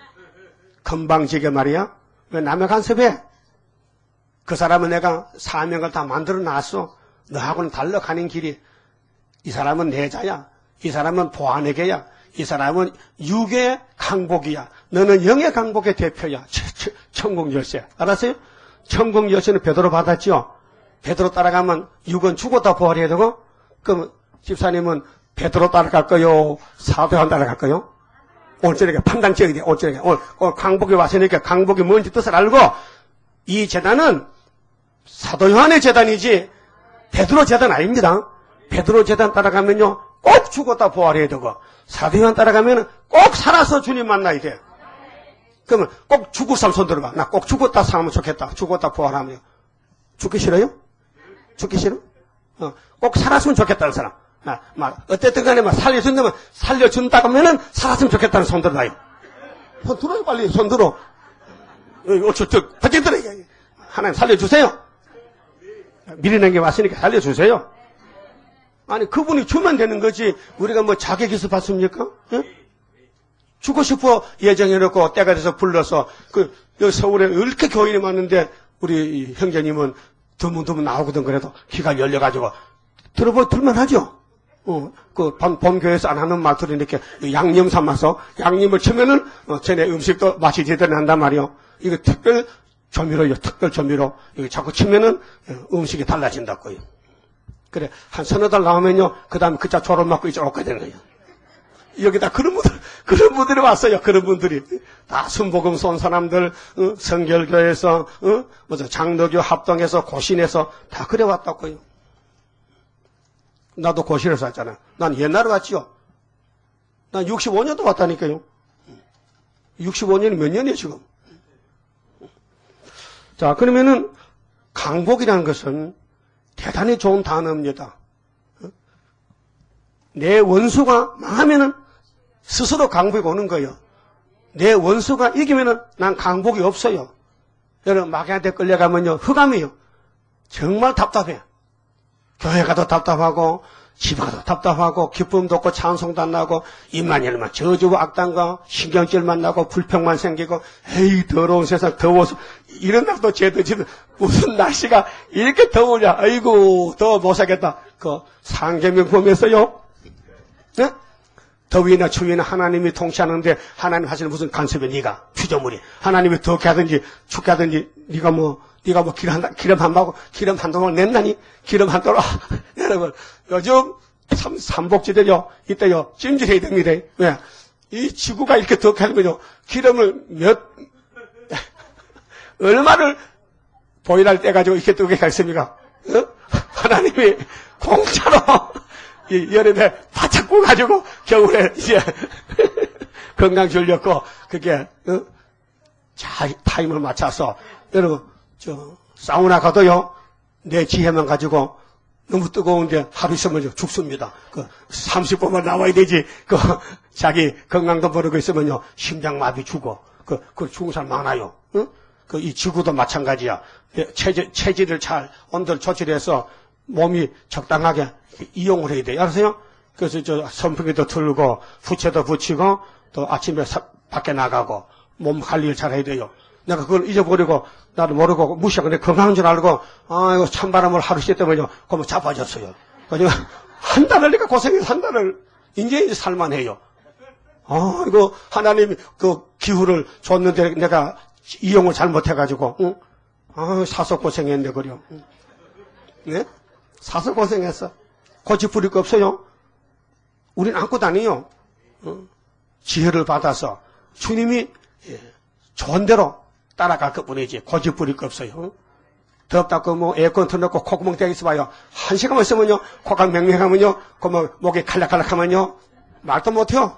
건방지게 말이야. 왜 남의 간섭해? 그 사람은 내가 사명을 다 만들어 놨어. 너하고는 달러 가는 길이. 이 사람은 내자야. 이 사람은 보안에게야. 이 사람은 육의 강복이야. 너는 영의 강복의 대표야. 천국 열쇠. 알았어요? 천국 열쇠는 베드로 받았죠. 베드로 따라가면 육은 죽었다 부활해야 되고. 그럼 집사님은 베드로 따라갈 거요? 사도 요한 따라갈 거요? 오늘 저녁에 판단 지어야 돼. 오늘 저녁에. 오늘, 오늘 강복이 왔으니까 강복이 뭔지 뜻을 알고 이 재단은 사도 요한의 재단이지 베드로 재단 아닙니다. 베드로 재단 따라가면요 꼭 죽었다 부활해야 되고 사도 요한 따라가면 꼭 살아서 주님 만나야 돼. 그러면 꼭 죽을 사람 손 들어봐. 나 꼭 죽었다 살면 좋겠다. 죽었다 부활하면. 죽기 싫어요? 죽기 싫어? 어, 꼭 살았으면 좋겠다는 사람. 아, 막 어쨌든 간에 막 살려준다면 살려준다고 하면은 살았으면 좋겠다는 손 들어봐요. 손 들어요 빨리. 손 들어. 어, 저, 저, 버티 들어. 하나님 살려주세요. 미리는 게 왔으니까 살려주세요. 아니 그분이 주면 되는 거지 우리가 뭐 자격에서 받습니까? 예? 주고 싶어 예정해놓고 때가 돼서 불러서 그 여기 서울에 이렇게 교인이 많은데 우리 형제님은 드문드문 나오거든. 그래도 귀가 열려가지고 들어보 들만하죠. 어, 그 본, 본교에서 안 하는 말들이 이렇게 양념 삼아서 양념을 치면은 어, 전에 음식도 맛이 제대로 난단 말이요. 이거 특별 조미료요. 특별 조미료. 이거 자꾸 치면은 음식이 달라진다고요. 그래, 한 서너 달 나오면요, 그 다음에 그 차 졸업 맞고 이제 오게 되는 거예요. 여기다 그런 분들, 그런 분들이 왔어요. 그런 분들이. 다 순복음 쏜 사람들, 어? 성결교에서, 어? 뭐죠, 장로교 합동에서, 고신에서 다 그래 왔다고요. 나도 고신에서 왔잖아요. 난 옛날에 왔지요. 난 육십오 년도 왔다니까요. 육십오 년이 몇 년이에요, 지금? 자, 그러면은, 강복이라는 것은 대단히 좋은 단어입니다. 내 원수가 망하면은 스스로 강복이 오는 거예요. 내 원수가 이기면은 난 강복이 없어요. 여러분, 마귀한테 끌려가면요, 흑암이에요. 정말 답답해. 교회 가도 답답하고, 집에 가도 답답하고, 기쁨도 없고, 찬송도 안 나고, 입만 열면 저주와 악당과 신경질만 나고, 불평만 생기고, 에이, 더러운 세상, 더워서, 이런 날도 죄도 지금, 무슨 날씨가 이렇게 더우냐, 아이고, 더워 못 살겠다. 그, 상계명 보면서요, 네? 더위나 추위나 하나님이 통치하는데 하나님 하시는 무슨 간섭이야 네가 피조물이 하나님이 더게 하든지 춥게 하든지 네가 뭐 네가 뭐 기름 한 기름 한 방울 기름 한 동을 냈나니 기름 한 동을 여러분 요즘 삼, 삼복지대요 이때요 찜질해야 됩니다. 왜? 이 지구가 이렇게 더게 하면요 기름을 몇 얼마를 보일할 때 가지고 이렇게 뜨게 했습니까? 어? 하나님이 공짜로 이 여름에 바짝 구워가지고 겨울에 이제 건강 줄였고 그게 어? 잘 타임을 맞춰서 여러분 저 사우나 가도요 내 지혜만 가지고 너무 뜨거운데 하루 있으면 죽습니다. 그 삼십 분만 나와야 되지 그 자기 건강도 모르고 있으면요 심장마비 죽어 그, 그 죽은 사람 많아요. 어? 그 이 지구도 마찬가지야. 체질 체질을 잘 온도를 조절해서 몸이 적당하게 이용을 해야 돼요. 알았어요? 그래서 저 선풍기도 틀고 부채도 붙이고 또 아침에 사, 밖에 나가고 몸 관리를 잘 해야 돼요. 내가 그걸 잊어버리고 나도 모르고 무시하고 내 건강한 줄 알고 아 이거 찬바람을 하루 쐬더만요. 그러면 자빠졌어요. 그래서 한 달을 내가 고생해서 한 달을 이제 살만해요. 아 이거 하나님이 그 기후를 줬는데 내가 이용을 잘못해가지고 응? 아 사서 고생했네 그려. 응? 네? 사서 고생했어. 고집 부릴 거 없어요. 우린 안고 다니요. 어? 지혜를 받아서 주님이 예, 좋은 대로 따라갈 것 뿐이지 고집 부릴 거 없어요. 어? 덥다고 뭐 에어컨 틀어놓고 콧구멍 떼기 있어봐요. 한 시간만 있으면요 코가 맹맹하면요 그러면 목이 칼락칼락하면요 말도 못해요.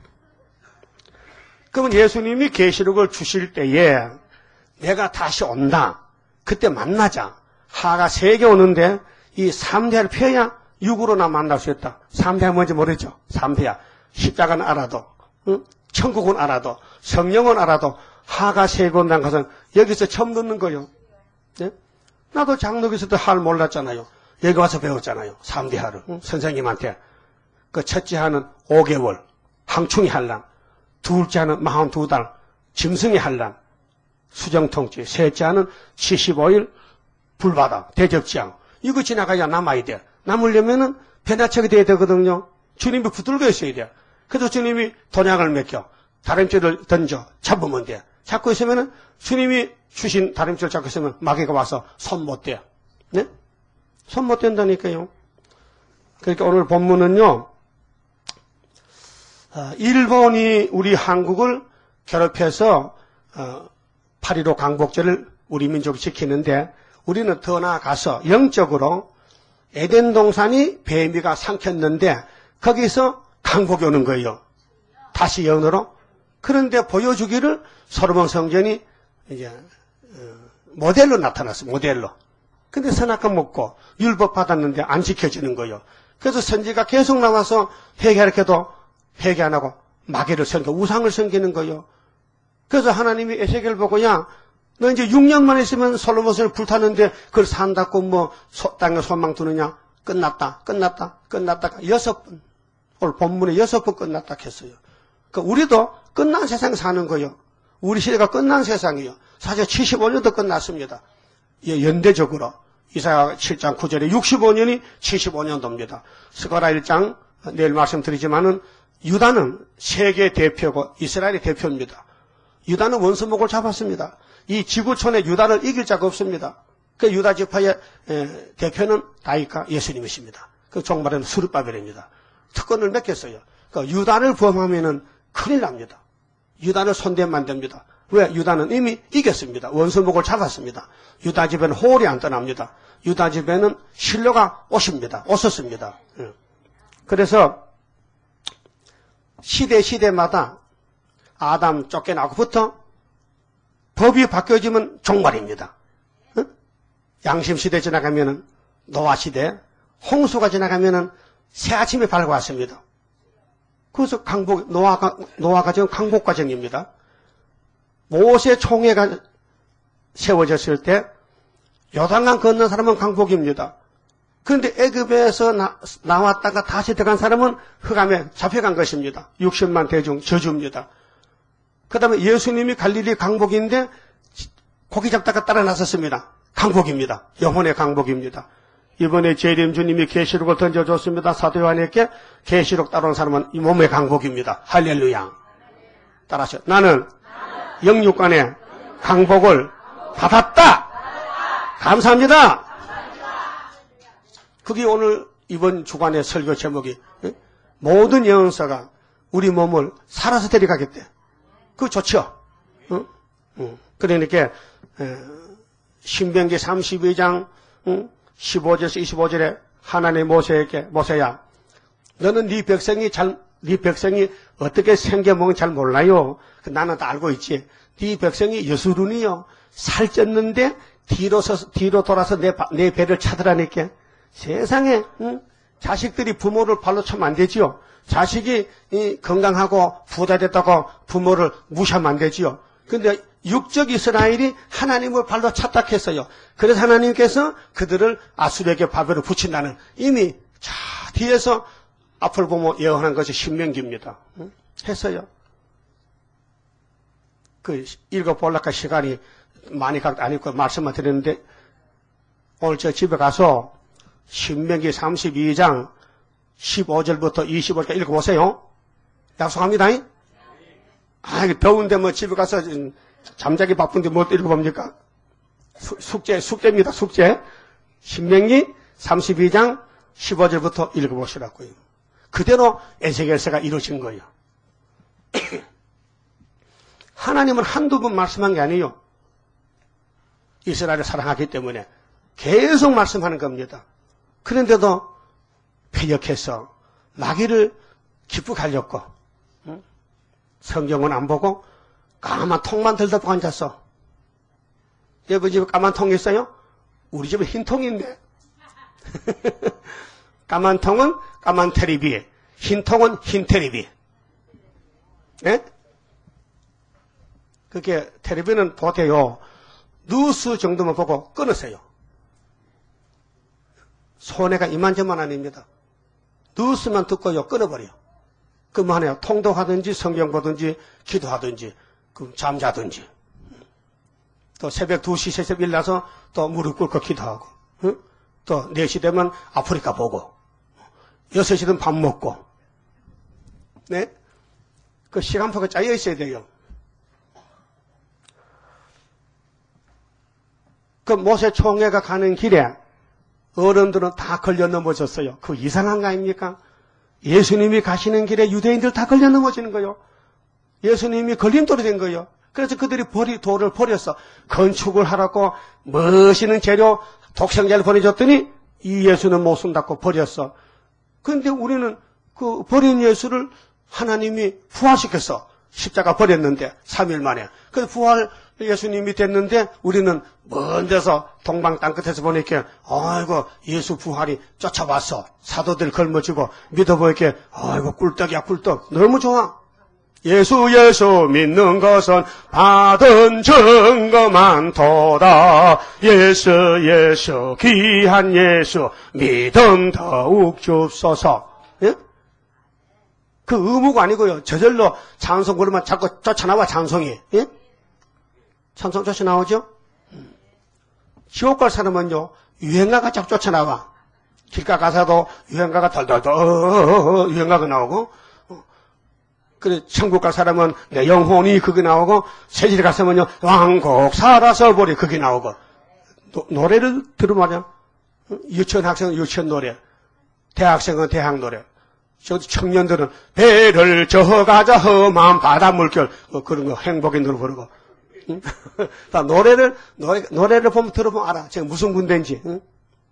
그러면 예수님이 계시록을 주실 때에 내가 다시 온다. 그때 만나자. 하가 세 개 오는데 이 삼 대를 펴야 육으로나 만날 수 있다. 삼 대가 뭔지 모르죠. 삼 대야. 십자가는 알아도, 응? 천국은 알아도, 성령은 알아도, 하가 세 개 온다는 것은 여기서 처음 듣는 거예요. 네? 나도 장로교에서도 하를 몰랐잖아요. 여기 와서 배웠잖아요. 삼 대 하를. 응? 선생님한테. 그 첫째 하는 오 개월, 항충이 한란. 둘째 하는 사십이 달, 짐승이 한란. 수정통치. 셋째 하는 칠십오 일, 불바다, 대접지향. 이거 지나가야 남아야 돼. 남으려면은 변화척이 돼야 되거든요. 주님이 붙들고 있어야 돼. 그래서 주님이 돈약을 맡겨. 다림줄을 던져. 잡으면 돼. 잡고 있으면은 주님이 주신 다림줄을 잡고 있으면 마귀가 와서 손 못 대. 네? 손 못 댄다니까요. 그러니까 오늘 본문은요, 어, 일본이 우리 한국을 괴롭혀서, 어, 팔일오 강복절을 우리 민족이 지키는데, 우리는 더 나아가서 영적으로 에덴 동산이 뱀이가 삼켰는데 거기서 강복이 오는 거예요. 다시 영으로. 그런데 보여주기를 솔로몬 성전이 이제 모델로 나타났어요. 모델로. 근데 선악과 먹고 율법 받았는데 안 지켜지는 거예요. 그래서 선지가 계속 나와서 회개하려해도 회개 안 하고 마귀를 섬겨 우상을 섬기는 거예요. 그래서 하나님이 에스겔 보고 야 너 이제 육 년만 있으면 솔로몬을 불타는데 그걸 산다고 뭐 소, 땅에 소망 두느냐? 끝났다, 끝났다, 끝났다. 여섯 번. 오늘 본문에 여섯 번 끝났다 했어요. 그러니까 우리도 끝난 세상 사는 거예요. 우리 시대가 끝난 세상이에요. 사실 칠십오 년도 끝났습니다. 예, 연대적으로. 이사야 칠 장 구 절에 육십오 년이 칠십오 년도입니다. 스가랴 일 장 내일 말씀드리지만은 유다는 세계 대표고 이스라엘의 대표입니다. 유다는 원수목을 잡았습니다. 이 지구촌에 유다를 이길 자가 없습니다. 그 유다 지파의 에, 대표는 다윗과 예수님이십니다. 그 종말은 스룹바벨입니다. 특권을 맺겠어요. 그 유다를 범하면은 큰일 납니다. 유다를 손대면 안 됩니다. 왜? 유다는 이미 이겼습니다. 원수목을 잡았습니다. 유다 집에는 호울이 안 떠납니다. 유다 집에는 신뢰가 오십니다. 오셨습니다. 그래서 시대 시대마다 아담 쫓겨나고부터 법이 바뀌어지면 종말입니다. 양심 시대 지나가면은 노아 시대, 홍수가 지나가면은 새 아침이 밝아왔습니다. 그래서 강복, 노아가, 노아 과정, 강복 과정입니다. 모세 총회가 세워졌을 때 요단강 건넌 사람은 강복입니다. 그런데 애굽에서 나, 나왔다가 다시 들어간 사람은 흑암에 잡혀간 것입니다. 육십만 대중 저주입니다. 그 다음에 예수님이 갈릴리 강복인데 고기 잡다가 따라 나섰습니다. 강복입니다. 영혼의 강복입니다. 이번에 재림 주님이 계시록을 던져줬습니다. 사도 요한에게 계시록 따라온 사람은 이 몸의 강복입니다. 할렐루야. 따라하세요. 나는 영육간의 강복을 받았다. 감사합니다. 그게 오늘 이번 주간의 설교 제목이 모든 예언서가 우리 몸을 살아서 데려가겠대. 그거 좋죠. 응? 응. 그러니까 신명기 삼십이 장 십오 절에서 이십오 절에 하나님 모세에게 모세야 너는 네 백성이 잘 네 백성이 어떻게 생겨먹는지 잘 몰라요. 나는 다 알고 있지. 네 백성이 여수run이요. 살쪘는데 뒤로 서 뒤로 돌아서 내, 내 배를 찾으라니까. 세상에 응? 자식들이 부모를 발로 차면 안 되지요. 자식이 이, 건강하고 부자 됐다고 부모를 무시하면 안 되지요. 근데 육적 이스라엘이 하나님을 발로 찼다 했어요. 그래서 하나님께서 그들을 아수르에게 바벨을 붙인다는 이미 자 뒤에서 앞을 보며 예언한 것이 신명기입니다. 응? 했어요. 그 읽어보려니까 시간이 많이 각 아니고 말씀만 드렸는데 오늘 저 집에 가서 신명기 삼십이 장 십오 절부터 이십오 절까지 읽어보세요. 약속합니다. 아, 더운데 뭐 집에 가서 잠자기 바쁜데 뭐 읽어봅니까? 수, 숙제, 숙제입니다. 숙제. 신명기 삼십이 장 십오 절부터 읽어보시라고요. 그대로 에스겔서가 이루어진 거예요. 하나님은 한두 번 말씀한 게 아니에요. 이스라엘을 사랑하기 때문에 계속 말씀하는 겁니다. 그런데도 패역해서 마귀를 기쁘게 하렸고 응? 성경은 안 보고 까만 통만 들다 앉았어. 여러분 집에 까만 통이 있어요? 우리 집에 흰 통이 있네. 까만 통은 까만 테레비, 흰 통은 흰 테레비. 예? 그게 테레비는 보태요. 뉴스 정도만 보고 끊으세요. 손해가 이만저만 아닙니다. 뉴스만 듣고요 끊어버려. 그만해요. 통독하든지 성경 보든지 기도하든지 그 잠자든지 또 새벽 두 시 세 시 일어나서 또 무릎 꿇고 기도하고 응? 또 네 시 되면 아프리카 보고 여섯 시든 밥 먹고 네? 그 시간표가 짜여 있어야 돼요. 그 모세 총회가 가는 길에 어른들은 다 걸려 넘어졌어요. 그 이상한 거 아닙니까? 예수님이 가시는 길에 유대인들 다 걸려 넘어지는 거예요. 예수님이 걸림돌이 된 거예요. 그래서 그들이 버리, 돌을 버렸어. 건축을 하라고 멋있는 재료, 독생자를 보내줬더니 이 예수는 못 쓴다고 버렸어. 그런데 우리는 그 버린 예수를 하나님이 부활시켰어. 십자가 버렸는데 삼 일 만에. 그래서 부활 예수님이 됐는데 우리는 먼 데서 동방 땅끝에서 보니까 아이고 예수 부활이 쫓아왔어. 사도들 걸머지고 믿어보니까 아이고 꿀떡이야 꿀떡. 너무 좋아. 예수 예수 믿는 것은 받은 증거 많도다. 예수 예수 귀한 예수 믿음 더욱 줍소서. 예? 그 의무가 아니고요. 저절로 찬송 부르면 자꾸 쫓아나와 찬송이. 예? 찬송 쫓아나오죠? 지옥 갈 사람은요 유행가가 자꾸 쫓아나와. 길가 가서도 유행가가 덜덜덜 어어어어 유행가가 나오고 어. 그래 천국 갈 사람은 내 영혼이 그게 나오고 세질 갔으면요 왕곡 살아서 보리 그게 나오고 노, 노래를 들으면 유치원 학생은 유치원 노래, 대학생은 대학 노래, 저 청년들은 배를 저어가자 험한 바다 물결 뭐 그런 거 행복의 노래 부르고 응? 다 노래를 노래, 노래를 보면 들어보면 알아. 제가 무슨 군대인지. 응?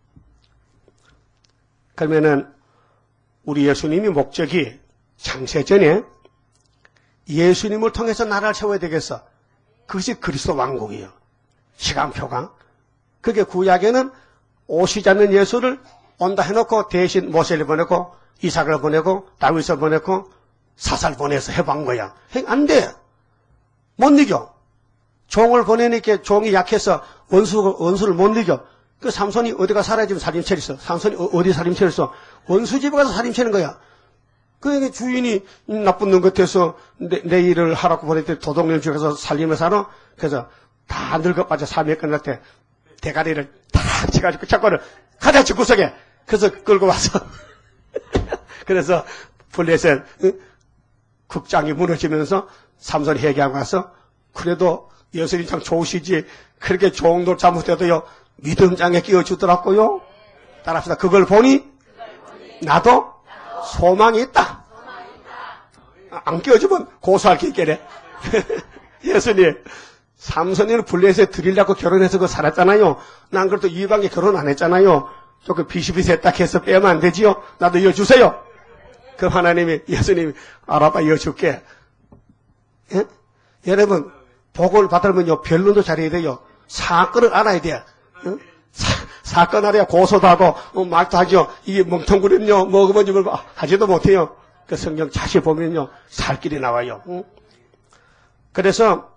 그러면은 우리 예수님이 목적이 창세전에 예수님을 통해서 나라를 세워야 되겠어. 그것이 그리스도 왕국이에요. 시간표가. 그게 구약에는 오시지 않는 예수를 온다 해놓고 대신 모세를 보내고 이삭을 보내고 다윗을 보내고 사살 보내서 해본 거야. 안 돼. 못 이겨. 종을 보내니까 종이 약해서 원수, 원수를 못 이겨. 그 삼손이 어디가 사라지면 살림체했어. 삼손이 어디 살림체했어? 원수 집에 가서 살림체는 거야. 그 주인이 나쁜 놈 같아서 내, 내 일을 하라고 보냈더니 도둑놈 죽여서 살림을 살아. 그래서 다 늙어빠져 삶이 끝날 때 대가리를 탁 쳐가지고 자꾸를 가자 집구석에. 그래서 끌고 와서 그래서 블레셋 국장이 무너지면서 삼손이 회개하고 와서 그래도 예수님 참 좋으시지 그렇게 좋은 돌 잘못해도요 믿음장에 끼워주더라고요. 따라합시다. 그걸 보니 나도 소망이 있다. 안 끼워주면 고소할 게 있겠네. 예수님 삼손이는 블레셋 드리려고 결혼해서 그 살았잖아요. 난 그래도 이방에 결혼 안 했잖아요. 조금 비슷비슷했다 해서 빼면 안 되지요. 나도 이어주세요. 그 하나님이 예수님이 알아봐 이어줄게. 예? 여러분 복을 받으면요 변론도 잘해야 돼요. 사건을 알아야 돼요. 어? 사, 사건 알아야 고소도 하고 어, 말도 하죠. 이게 멍텅구리는요 먹으면 좀 하지도 못해요. 그 성경 자세히 보면요 살 길이 나와요. 응? 그래서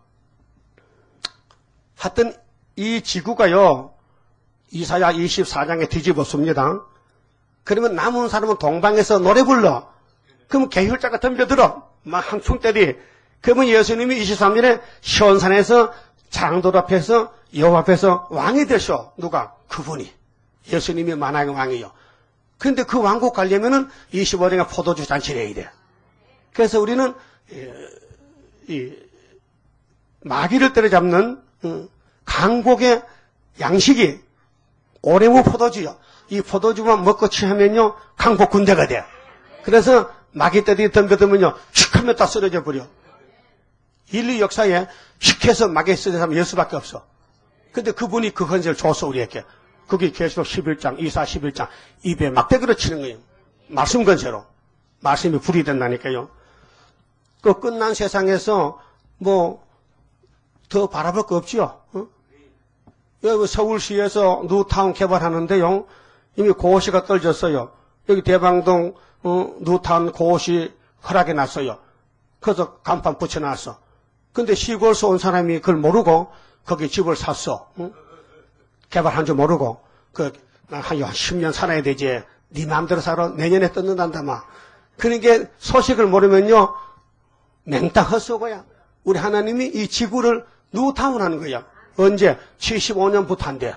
하여튼 이 지구가요 이사야 이십사 장에 뒤집었습니다. 그러면 남은 사람은 동방에서 노래 불러. 그럼 계율자가 덤벼들어. 막 항풍떼리. 그러면 예수님이 이십삼 년에 시온산에서 장돌 앞에서 여호와 앞에서 왕이 되셔. 누가? 그분이. 예수님이 만왕의 왕이요. 그런데 그 왕국 가려면은 이십오 년에 포도주 잔치를 해야 돼. 그래서 우리는 이 마귀를 때려잡는 강국의 양식이 오레무 포도주요. 이 포도주만 먹고 취하면요 강복 군대가 돼. 그래서 마귀떼들이 덤벼들면요 휙 하면 다 쓰러져 버려. 인류 역사에 휙 해서 마귀 쓰러진 사람은 예수밖에 없어. 근데 그분이 그 헌세를 줬어 우리에게. 그게 계시록 십일 장 이사 십일 장 입에 막대기로 치는 거예요. 말씀 건세로. 말씀이 불이 된다니까요. 그 끝난 세상에서 뭐 더 바라볼 거 없지요. 어? 여기 서울시에서 뉴타운 개발하는데요. 이미 고시가 떨어졌어요. 여기 대방동 어, 뉴타운 고시 허락이 났어요. 그래서 간판 붙여놨어. 근데 시골에서 온 사람이 그걸 모르고 거기 집을 샀어. 응? 개발한 줄 모르고 그 한 십 년 살아야 되지. 네 마음대로 살아. 내년에 뜯는단다 막. 그러니까 소식을 모르면요 맹땅 헛쏘고야. 우리 하나님이 이 지구를 뉴타운 하는 거야. 언제? 칠십오 년부터 한대.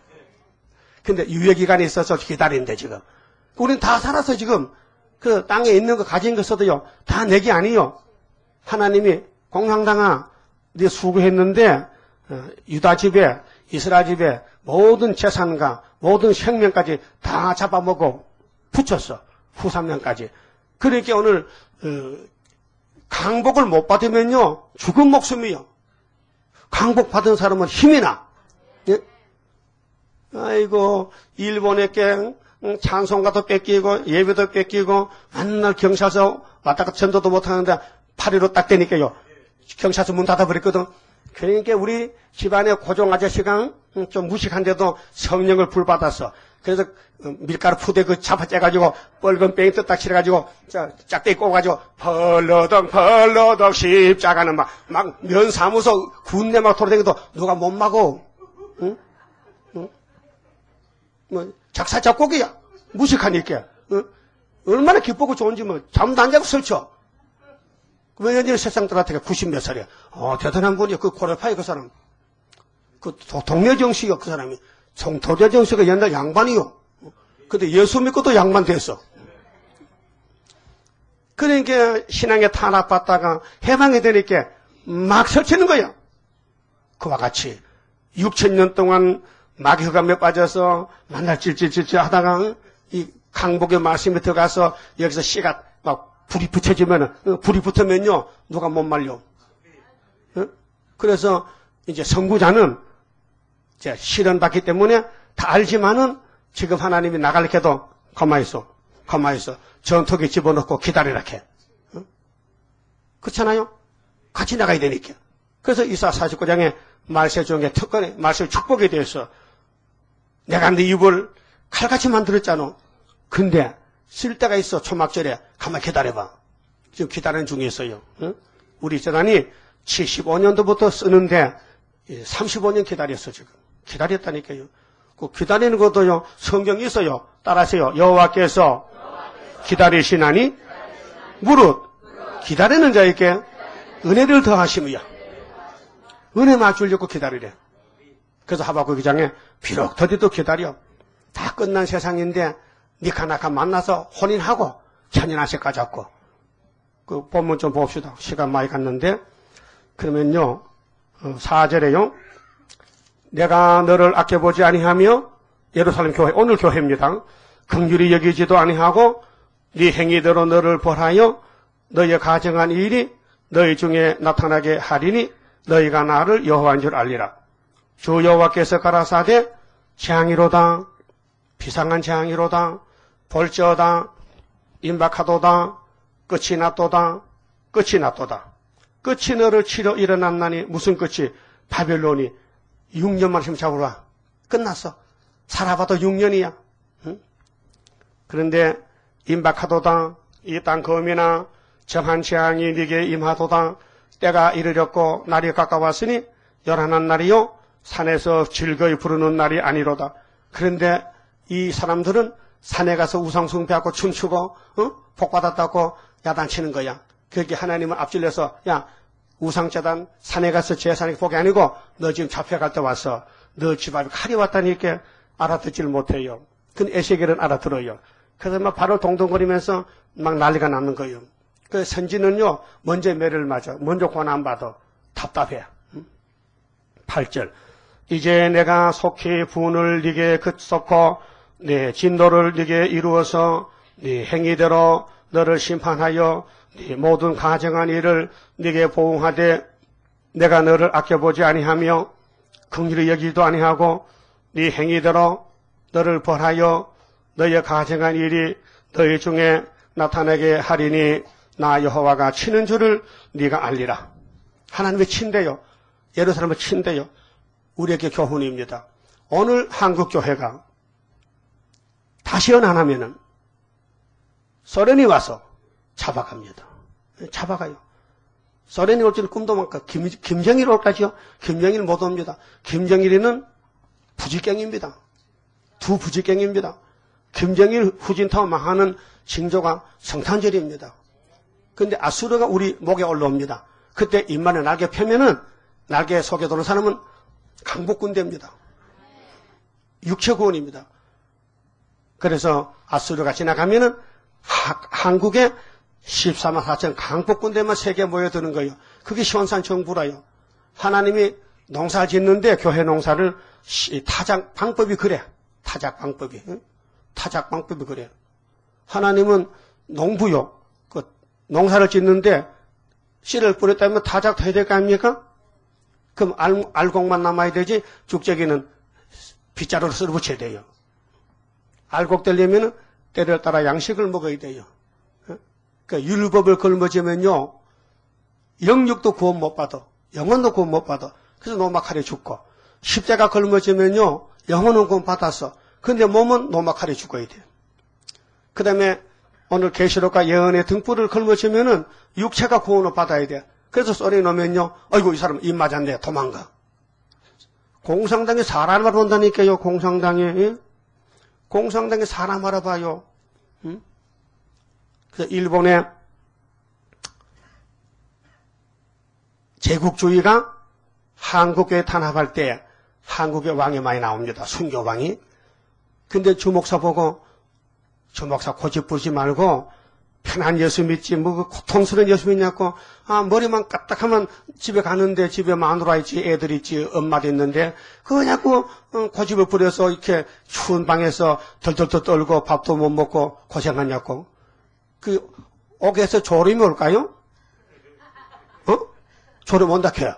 근데 유예기간이 있어서 기다린대, 지금. 우린 다 살았어, 지금. 그 땅에 있는 거 가진 거 써도요, 다 내기 아니요. 하나님이, 공황당아, 네 수고했는데, 어, 유다 집에, 이스라엘 집에 모든 재산과 모든 생명까지 다 잡아먹고 붙였어. 후삼년까지. 그러니까 오늘, 어, 강복을 못 받으면요, 죽은 목숨이요. 강복 받은 사람은 힘이 나. 예? 아이고, 일본에게 찬송가도 뺏기고, 예배도 뺏기고, 맨날 경찰서 왔다 갔다 전도도 못하는데, 파리로 딱 되니까요. 경찰서 문 닫아버렸거든. 그러니까 우리 집안의 고종 아저씨가 좀 무식한데도 성령을 불받았어. 그래서 밀가루 푸대 그 잡아 째가지고 뻘건 페인트 딱 칠해가지고 짝대기 꽂아가지고 펄러덩 펄러덩 십자가는 막 막 면사무소 군대 막 돌아다니도 누가 못 막어. 응? 응? 뭐 작사 작곡이야. 무식하니까. 응? 얼마나 기쁘고 좋은지 뭐 잠도 안 자고 설쳐. 왜냐면 세상 들한테 구십 몇 살이야. 어 대단한 분이야. 그 고려파이 그 사람. 그 동료정씨요 그 사람이. 송도려정씨가 옛날 양반이요. 근데 예수 믿고도 양반 됐어. 그러니까 신앙에 탄압받다가 해방이 되니까 막 설치는 거야. 그와 같이 육천 년 동안 마귀 흑암에 빠져서 만날 찔찔찔찔 하다가 이 강복의 말씀에 들어가서 여기서 씨가 막 불이 붙여지면은 불이 붙으면요 누가 못 말려. 그래서 이제 선구자는 이제 실현 받기 때문에 다 알지만은 지금 하나님이 나갈 때도 가만히 있어, 가만히 있어. 전투기 집어넣고 기다리라 해. 그렇잖아요? 같이 나가야 되니까. 그래서 이사 사십구 장에 말세 중에 특권에 말세 축복에 대해서 내가 네 입을 칼같이 만들었잖아. 근데 쓸 때가 있어. 초막절에 가만히 기다려봐. 지금 기다리는 중에 있어요. 응? 우리 재단이 칠십오 년도부터 쓰는데 삼십오 년 기다렸어 지금. 기다렸다니까요. 그 기다리는 것도요 성경이 있어요. 따라하세요. 여호와께서 기다리시나니 무릇 기다리는 자에게 은혜를 더하심이야. 은혜 맞추려고 기다리래. 그래서 하박국 이 장에 비록 더디도 기다려. 다 끝난 세상인데 니카나카 만나서 혼인하고 천연아세 가졌고. 그 본문 좀 봅시다. 시간 많이 갔는데 그러면요 사 절에요. 내가 너를 아껴보지 아니하며 예루살렘 교회 오늘 교회입니다. 긍휼히 여기지도 아니하고 네 행위대로 너를 벌하여 너희의 가정한 일이 너희 중에 나타나게 하리니 너희가 나를 여호와인 줄 알리라. 주 여호와께서 가라사대 재앙이로다 비상한 재앙이로다 볼지어다 임박하도다 끝이 났도다 끝이 났도다. 끝이 너를 치러 일어났나니 무슨 끝이 바벨론이 육 년만 힘 잡으라. 끝났어. 살아봐도 육 년이야. 응? 그런데 임박하도다 이 땅 검이나 정한 재앙이 네게 임하도다. 때가 이르렀고 날이 가까웠으니 열한한 날이요 산에서 즐거이 부르는 날이 아니로다. 그런데 이 사람들은 산에 가서 우상 숭배하고 춤추고 어? 복받았다고 야단치는 거야. 그게 하나님을 앞질러서 야 우상재단 산에 가서 제사는 복이 아니고 너 지금 잡혀갈 때 와서 너 집 앞에 칼이 왔다니까 알아듣지를 못해요. 근데 에세겔은 알아들어요. 그래서 막 발을 동동거리면서 막 난리가 나는 거예요. 그 선지는요 먼저 매를 맞아. 먼저 고난받아. 답답해. 팔 절 이제 내가 속히 분을 네게 급속고 네 진노를 네게 이루어서 네 행위대로 너를 심판하여 네 모든 가정한 일을 네게 보응하되 내가 너를 아껴보지 아니하며 긍휼히 여기지도 아니하고 네 행위대로 너를 벌하여 너의 가정한 일이 너희 중에 나타나게 하리니 나 여호와가 치는 줄을 네가 알리라. 하나님의 친대요. 예루살렘을 친대요. 우리에게 교훈입니다. 오늘 한국 교회가 다시 연한하면은 소련이 와서 잡아갑니다. 잡아가요. 소련이 올 줄은 꿈도 못 가. 김, 김정일 올까지요? 김정일 못 옵니다. 김정일이는 부지깽입니다. 두 부지깽입니다. 김정일 후진타워 망하는 징조가 성탄절입니다. 근데 아수르가 우리 목에 올라옵니다. 그때 입만에 날개 펴면은 날개 속에 도는 사람은 강복군대입니다. 육체구원입니다. 그래서 아수르가 지나가면은 하, 한국에 십사만 사천 강복군대만 세계 모여드는 거예요. 그게 시원산 정부라요. 하나님이 농사 짓는데 교회 농사를 타작 방법이 그래. 타작 방법이. 응? 타작 방법이 그래. 하나님은 농부요. 그 농사를 짓는데 씨를 뿌렸다면 타작도 해야 될 거 아닙니까? 그럼 알, 알곡만 남아야 되지 죽재기는 빗자루로 쓸어 붙여야 돼요. 알곡 되려면 때를 따라 양식을 먹어야 돼요. 그러니까 율법을 걸머지면요 영육도 구원 못 받아. 영혼도 구원 못 받아. 그래서 노마칼에 죽고 십자가 걸머지면요 영혼은 구원 받았어. 근데 몸은 노마칼에 죽어야 돼. 그 다음에 오늘 계시록과 예언의 등불을 걸머지면은 육체가 구원을 받아야 돼. 그래서 소리 나면요 아이고 이 사람 입 맞았네 도망가. 공산당에 사람 알아본다니까요. 공산당에 예? 공산당에 사람 알아봐요. 응? 그래서 일본의 제국주의가 한국에 탄압할 때 한국의 왕이 많이 나옵니다. 순교왕이. 근데 주목사 보고 주목사 고집 부리지 말고 편한 예수 믿지, 뭐, 그 고통스러운 예수 믿냐고, 아, 머리만 까딱하면 집에 가는데, 집에 마누라 있지, 애들 있지, 엄마도 있는데, 그거냐고, 어, 고집을 부려서 이렇게 추운 방에서 덜덜덜 떨고 밥도 못 먹고 고생하냐고. 그, 옥에서 졸음이 올까요? 어? 졸음 온다 해요.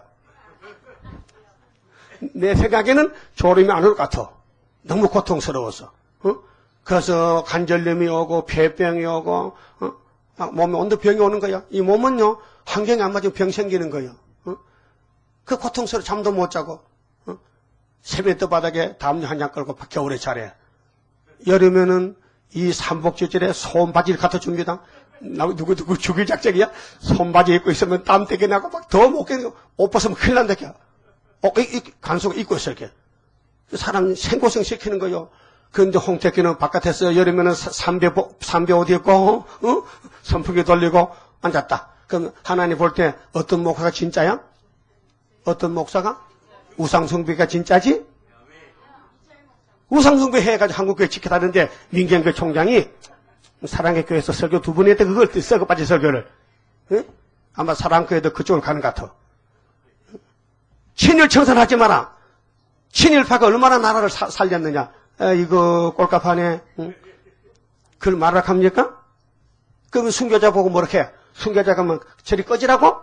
내 생각에는 졸음이 안 올 것 같아. 너무 고통스러워서. 어? 그래서 관절염이 오고 폐병이 오고 어? 아, 몸에 온도 병이 오는 거야. 이 몸은요 환경이 안 맞으면 병 생기는 거예요. 어? 그 고통스러워 잠도 못 자고 어? 세면대 바닥에 담요 한 장 끌고 겨울에 자래. 여름에는 이 삼복지절에 손바지를 갖다 줍니다. 나 누구 누구 죽일 작정이야? 손바지 입고 있으면 땀 떼게 나고 막 더 못 깨고 옷 벗으면 큰일 난다. 어, 이, 이 간수가 입고 있어 이렇게. 사람 생고생 시키는 거요. 그런데 홍태기는 바깥에서 여름에는 삼배, 삼배 옷 입고, 어? 선풍기 돌리고 앉았다. 그럼 하나님 볼 때 어떤 목사가 진짜야? 어떤 목사가? 우상숭배가 진짜지? 우상숭배 해가지고 한국교회 지켜다는데 민경교회 총장이 사랑의 교회에서 설교 두 번 했대. 그걸 썩어 빠진 설교를. 응? 아마 사랑교회도 그쪽으로 가는 것 같아. 친일 청산하지 마라. 친일파가 얼마나 나라를 사, 살렸느냐. 아, 이거 꼴값하네. 응? 그걸 말하라 합니까? 그러면 순교자 보고 뭐렇게 해? 순교자가 뭐 저리 꺼지라고?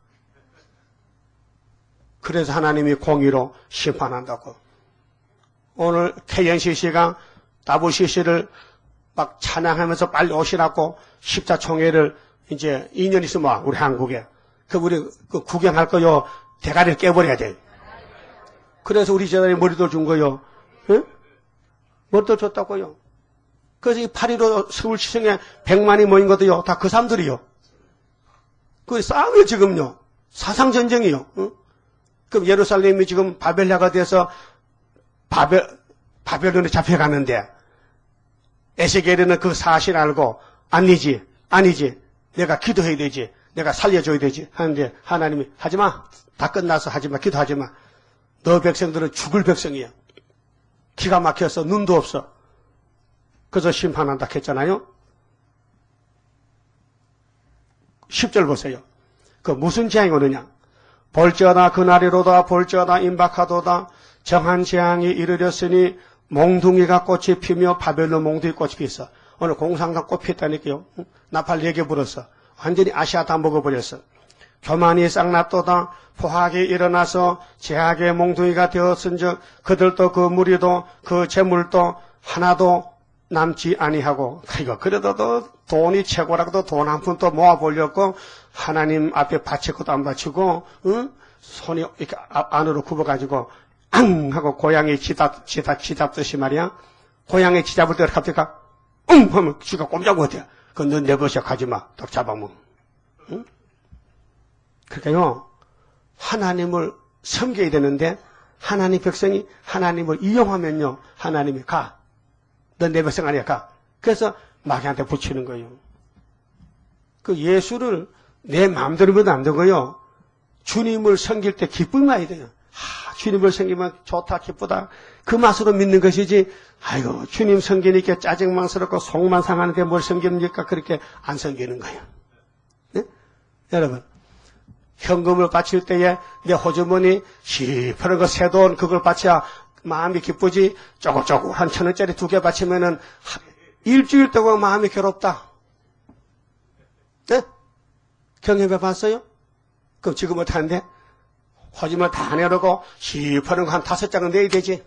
그래서 하나님이 공의로 심판한다고. 오늘 케이엔씨씨가 더블유씨씨를 막 찬양하면서 빨리 오시라고 십자총회를 이제 이 년 있으면 우리 한국에. 그 우리 그 구경할 거요. 대가리를 깨버려야 돼. 그래서 우리 제자들이 머리도 준 거요. 응? 머리도 줬다고요. 그래서 이 팔일오 서울시청에 백만이 모인 것도요. 다 그 사람들이요. 그 싸움이요 지금요. 사상전쟁이요. 응? 그럼 예루살렘이 지금 바벨야가 돼서 바벨, 바벨론에 잡혀가는데 에스겔에는 그 사실 알고 아니지 아니지 내가 기도해야 되지 내가 살려줘야 되지 하는데 하나님이 하지마 다 끝나서 하지마 기도하지마 너 백성들은 죽을 백성이야 기가 막혀서 눈도 없어 그래서 심판한다 했잖아요. 십 절 보세요. 그 무슨 재앙이 오느냐 볼지어다 그날이로다 볼지어다 임박하도다 정한 재앙이 이르렀으니 몽둥이가 꽃이 피며 바벨론 몽둥이 꽃이 피었어. 오늘 공산당 꽃 피었다니까요. 나팔 네 개 불었어. 완전히 아시아 다 먹어버렸어. 교만이 싹났도다. 포악이 일어나서 제약의 몽둥이가 되었은즉 그들도 그 무리도 그 재물도 하나도 남지 아니하고 이거 그래도 돈이 최고라고도 돈 한 푼 또 모아보려고 하나님 앞에 바칠 것도 안 바치고 응? 손이 이렇게 안으로 굽어가지고 앙! 하고 고양이 쥐잡, 쥐잡, 쥐잡듯이 말이야. 고양이 쥐잡을 때 갑자기 가, 응! 하면 쥐가 꼼짝 못해. 그건 너 내버려 가지 마. 딱 잡아먹어. 응? 그러니까요, 하나님을 섬겨야 되는데, 하나님 백성이 하나님을 이용하면요, 하나님이 가. 너 내 백성 아니야, 가. 그래서 마귀한테 붙이는 거예요. 그 예수를 내 마음대로 믿으면 안 되고요. 주님을 섬길 때 기쁨이 와야 돼요. 하, 주님을 섬기면 좋다, 기쁘다. 그 맛으로 믿는 것이지, 아이고, 주님 섬기니까 짜증만스럽고 속만 상하는데 뭘 섬깁니까? 그렇게 안 섬기는 거예요. 네? 여러분, 현금을 바칠 때에 내 호주머니 시퍼런 거 새 돈 그걸 바쳐야 마음이 기쁘지, 쪼글쪼글 한 천 원짜리 두 개 바치면은 일주일 동안 마음이 괴롭다. 네? 경험해 봤어요? 그럼 지금 어떡하는데? 호주머니 다 내놓고 시퍼런 거 한 다섯 장은 내야 되지.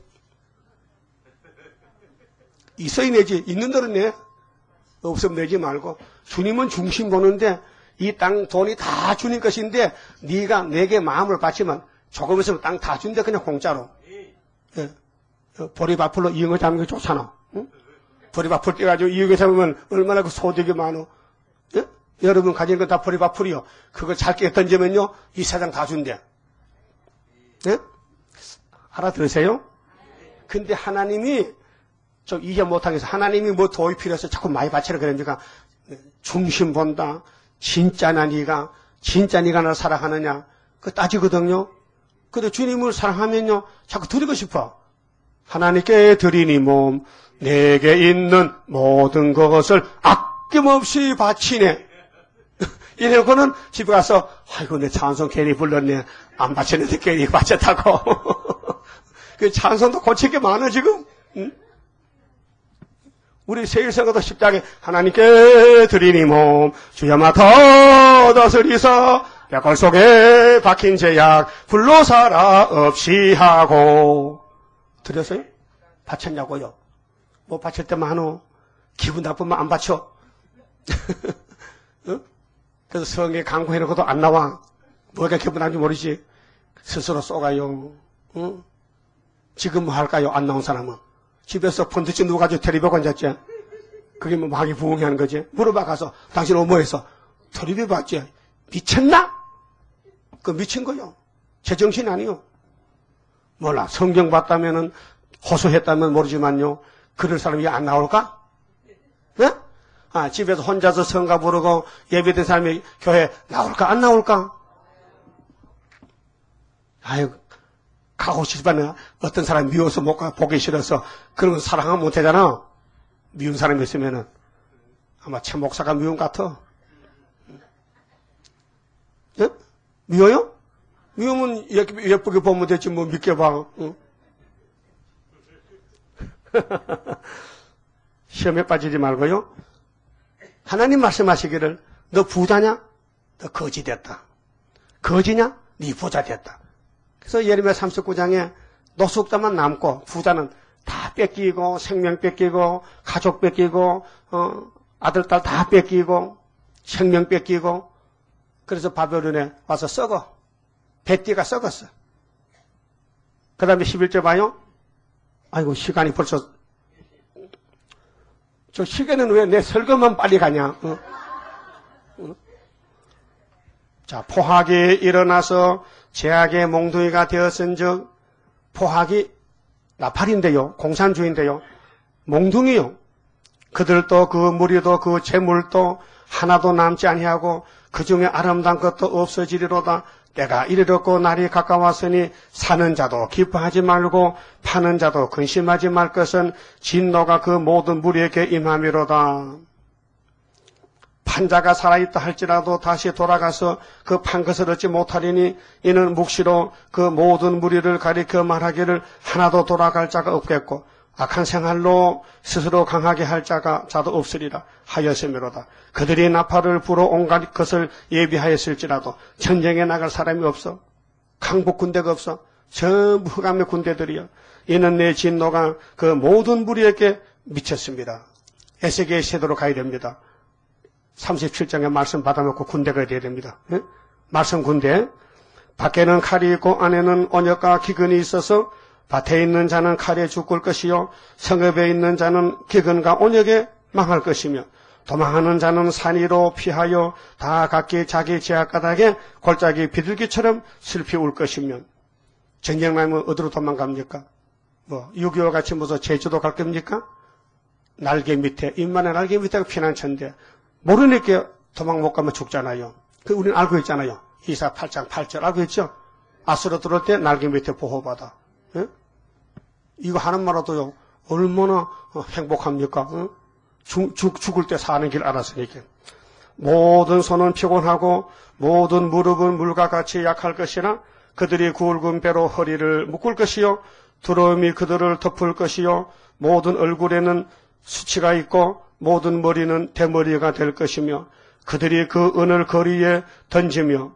있어야 내지. 있는 대로 내. 없으면 내지 말고. 주님은 중심 보는데 이 땅 돈이 다 주님 것인데 네가 내게 마음을 바치면 조금 있으면 땅 다 준대 그냥 공짜로. 예. 보리밥풀로 이응어 잡는 게 좋잖아. 응? 보리밥풀 떼가지고 이응어 잡으면 얼마나 그 소득이 많어. 예? 여러분 가진 거 다 보리밥풀이요. 그거 잘게 던지면요 이 세상 다 준대. 예? 알아들으세요? 근데 하나님이 좀 이해 못하게 해서 하나님이 뭐 도움이 필요해서 자꾸 많이 바치라 그러니까 중심 본다. 진짜나 네가 진짜 네가 나를 사랑하느냐 그 따지거든요. 근데 주님을 사랑하면요 자꾸 드리고 싶어. 하나님께 드리니 몸 내게 있는 모든 것을 악 아낌없이 바치네. 이래놓고는 집에 가서, 아이고, 내 찬송 괜히 불렀네. 안 바쳤는데 괜히 바쳤다고. 그 찬송도 고칠 게 많아, 지금. 응? 우리 세일성가도 십자가에 하나님께 드리니 몸, 주야마 더 다스리사, 백골 속에 박힌 제약, 불로 살아 없이 하고. 드렸어요? 바쳤냐고요? 뭐 바칠 때만 하노? 기분 나쁘면 안 바쳐. 어? 그래서 성에 강구해놓고도 안 나와. 뭐가 기분 나쁜지 모르지. 스스로 쏘가요. 어? 지금 뭐 할까요? 안 나온 사람은. 집에서 펀드치 누워가지고 텔레비 앉았지. 그게 뭐 막이 부흥이 하는 거지. 물어봐 가서 당신 뭐 했어? 텔레비 봤지. 미쳤나? 그 미친 거요. 제정신 아니요. 몰라. 성경 봤다면은 호소했다면 모르지만요. 그럴 사람이 안 나올까? 네? 아, 집에서 혼자서 성가 부르고 예배된 사람이 교회 나올까? 안 나올까? 아유, 가고 싶지만 어떤 사람이 미워서 못 가, 보기 싫어서 그런 거 사랑하면 못 하잖아. 미운 사람이 있으면은 아마 참 목사가 미운 것 같아. 예? 미워요? 미우면 예쁘게 보면 되지 뭐 믿게 봐. 응? 시험에 빠지지 말고요. 하나님 말씀하시기를 너 부자냐? 너 거지 됐다. 거지냐? 네 부자 됐다. 그래서 예레미야 삼십구 장에 노숙자만 남고 부자는 다 뺏기고 생명 뺏기고 가족 뺏기고 어, 아들 딸 다 뺏기고 생명 뺏기고 그래서 바벨론에 와서 썩어. 배띠가 썩었어. 그 다음에 십일 절 봐요. 아이고 시간이 벌써 저 시계는 왜 내 설거만 빨리 가냐. 어? 어? 자, 포악이 일어나서 제약의 몽둥이가 되었은즉 포악이 나팔인데요. 공산주의인데요. 몽둥이요. 그들도 그 무리도 그 재물도 하나도 남지 아니하고 그 중에 아름다운 것도 없어지리로다. 때가 이르렀고 날이 가까웠으니 사는 자도 기뻐하지 말고 파는 자도 근심하지 말 것은 진노가 그 모든 무리에게 임함이로다. 판자가 살아있다 할지라도 다시 돌아가서 그 판 것을 얻지 못하리니 이는 묵시로 그 모든 무리를 가리켜 말하기를 하나도 돌아갈 자가 없겠고 악한 생활로 스스로 강하게 할 자가 자도 없으리라 하였음이로다. 그들이 나팔을 불어 온갖 것을 예비하였을지라도 전쟁에 나갈 사람이 없어. 강복 군대가 없어. 전부 흑암의 군대들이여. 이는 내 진노가 그 모든 무리에게 미쳤습니다. 에스겔 세도로 가야 됩니다. 삼십칠 장의 말씀 받아놓고 군대가 돼야 됩니다. 네? 말씀 군대. 밖에는 칼이 있고 안에는 언역과 기근이 있어서 밭에 있는 자는 칼에 죽을 것이요 성읍에 있는 자는 기근과 온역에 망할 것이며 도망하는 자는 산 위로 피하여 다 각기 자기 제약가닥에 골짜기 비둘기처럼 슬피 울 것이며 전쟁 나면 어디로 도망갑니까? 뭐 육이오 같이 무슨 제주도 갈 겁니까? 날개 밑에 인만의 날개 밑에가 피난처인데 모르니까 도망 못 가면 죽잖아요. 그 우리는 알고 있잖아요. 이사 팔 장 팔 절 알고 있죠? 아수로 들어올 때 날개 밑에 보호받아. 예? 이거 하는 말로도요 얼마나 행복합니까? 예? 죽, 죽, 죽을 때 사는 길 알았으니까. 모든 손은 피곤하고 모든 무릎은 물과 같이 약할 것이나 그들이 굵은 배로 허리를 묶을 것이요 두려움이 그들을 덮을 것이요 모든 얼굴에는 수치가 있고 모든 머리는 대머리가 될 것이며 그들이 그 은을 거리에 던지며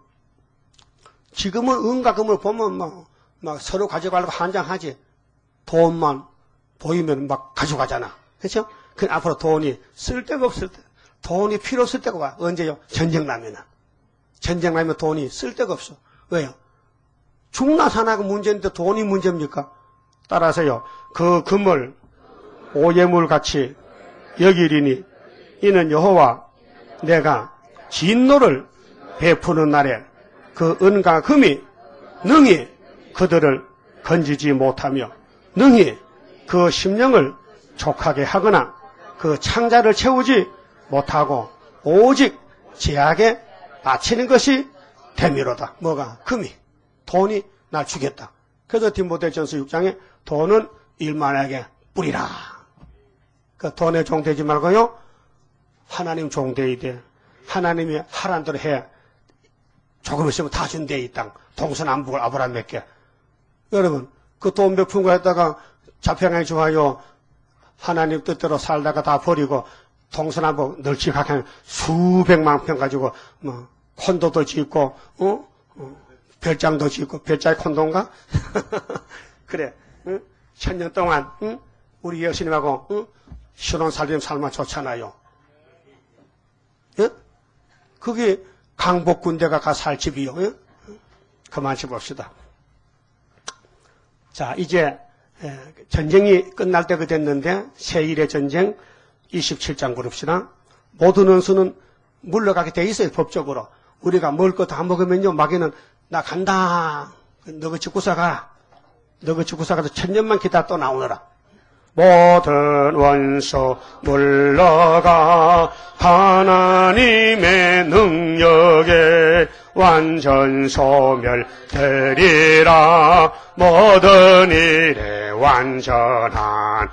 지금은 은과 금을 보면 막, 막 서로 가져가려고 한장하지. 돈만 보이면 막 가져가잖아. 그렇죠? 그 앞으로 돈이 쓸 데가 없을 때 돈이 필요 없을 때가 와. 언제요? 전쟁 나면은. 전쟁 나면 돈이 쓸 데가 없어. 왜요? 죽나 사나가 문제인데 돈이 문제입니까? 따라서요. 그 금을 오예물 같이 여기리니 이는 여호와 내가 진노를 베푸는 날에 그 은과 금이 능히 그들을 건지지 못하며 능히 그 심령을 족하게 하거나 그 창자를 채우지 못하고 오직 제약에 바치는 것이 됨이로다. 뭐가? 금이. 돈이 날 주겠다. 그래서 디모데전서 육 장에 돈은 일만하게 뿌리라. 그 돈에 종되지 말고요. 하나님 종되이 돼. 하나님이 하란 대로 해. 조금 있으면 다 준대, 이 땅. 동서남북을 아브라함에게. 여러분, 그 돈 베푼 거 했다가 자평하기 좋아요. 하나님 뜻대로 살다가 다 버리고 동서남북 널찍하게 수백만 평 가지고 뭐 콘도도 짓고 어? 어. 별장도 짓고 별장이 콘도인가? 그래. 응? 천년 동안 응? 우리 예수님하고 응? 신혼살림 삶아 좋잖아요. 예? 그게 강복 군대가 가 살 집이요. 예? 그만 좀 봅시다. 자, 이제 전쟁이 끝날 때가 됐는데 세일의 전쟁 이십칠 장 고릅시다. 모든 원수는 물러가게 돼 있어요. 법적으로. 우리가 먹을 거 다 먹으면요. 마귀는 나 간다. 너가 집구사 가라. 너가 집구사 가서 천년만 기다려 또 나오너라. 모든 원수 물러가 하나님의 능력에 완전 소멸되리라. 모든 일에 완전한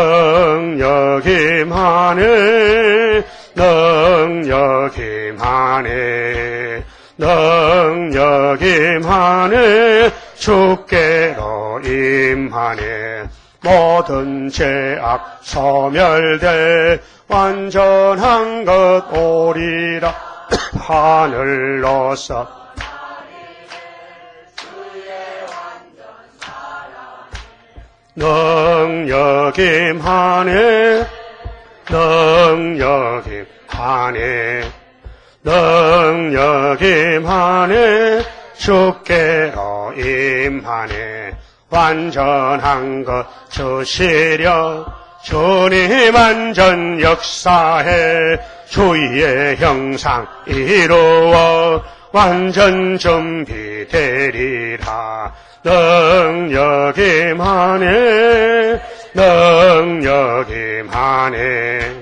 능력임하네. 능력임하네. 능력임하네. 주께로 임하네. 모든 죄악 소멸돼 완전한 것 오리라. 하늘로서 능력임하네. 능력임하네. 능력임하네. 주께로 임하네. 완전한 것 주시려 주님 완전 역사해. 주의 형상 이루어 완전 준비되리라. 능력임하네. 능력임하네.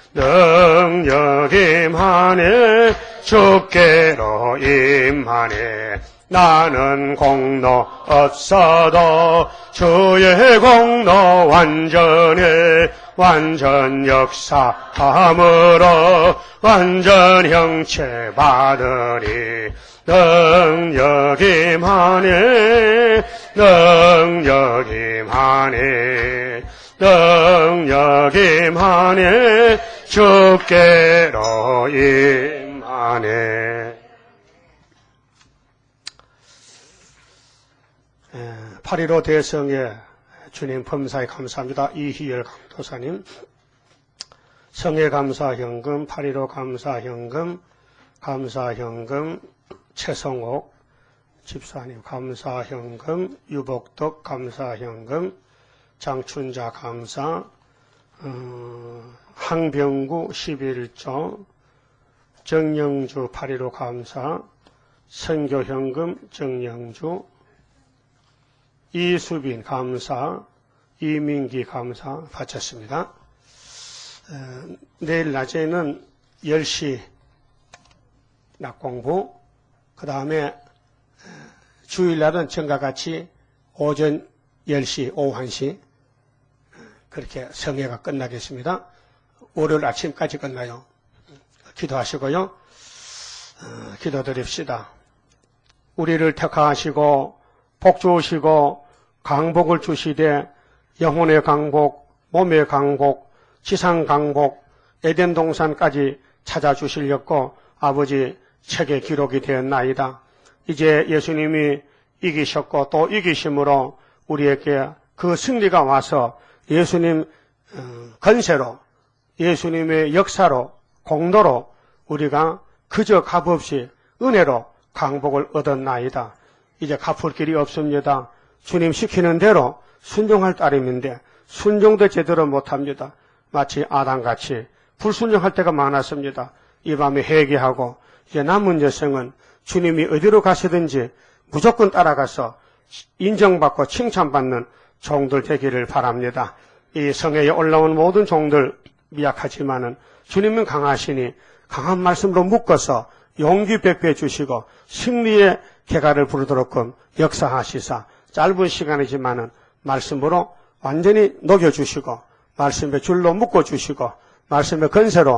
능력임하네. 주께로 임하네. 나는 공로 없어도 주의 공로 완전해. 완전 역사함으로 완전 형체 받으리. 능력임하네. 능력임하네. 능력임하네. 주께로 임하네. 팔일오 대성의 주님 범사에 감사합니다. 이희열 강도사님, 성회 감사현금, 팔일오 감사현금, 감사현금, 최성옥 집사님 감사현금, 유복덕 감사현금, 장춘자 감사, 어, 항병구 십일조, 정영주 팔일오 감사, 선교현금 정영주, 이수빈 감사, 이민기 감사 바쳤습니다. 어, 내일 낮에는 열 시 낮공부, 그 다음에 주일날은 전과 같이 오전 열 시, 오후 한 시 그렇게 성회가 끝나겠습니다. 월요일 아침까지 끝나요. 기도하시고요. 어, 기도드립시다. 우리를 택하시고 복 주시고 강복을 주시되 영혼의 강복, 몸의 강복, 지상 강복, 에덴 동산까지 찾아주시려고 아버지 책에 기록이 되었나이다. 이제 예수님이 이기셨고 또 이기심으로 우리에게 그 승리가 와서 예수님 건세로, 예수님의 역사로, 공로로 우리가 그저 값없이 은혜로 강복을 얻었나이다. 이제 갚을 길이 없습니다. 주님 시키는 대로 순종할 따름인데 순종도 제대로 못합니다. 마치 아담같이 불순종할 때가 많았습니다. 이 밤에 회개하고 이제 남은 여생은 주님이 어디로 가시든지 무조건 따라가서 인정받고 칭찬받는 종들 되기를 바랍니다. 이 성회에 올라온 모든 종들 미약하지만은 주님은 강하시니 강한 말씀으로 묶어서 용기 백배 주시고 승리의 개가를 부르도록끔 역사하시사 짧은 시간이지만은 말씀으로 완전히 녹여주시고 말씀의 줄로 묶어주시고 말씀의 건세로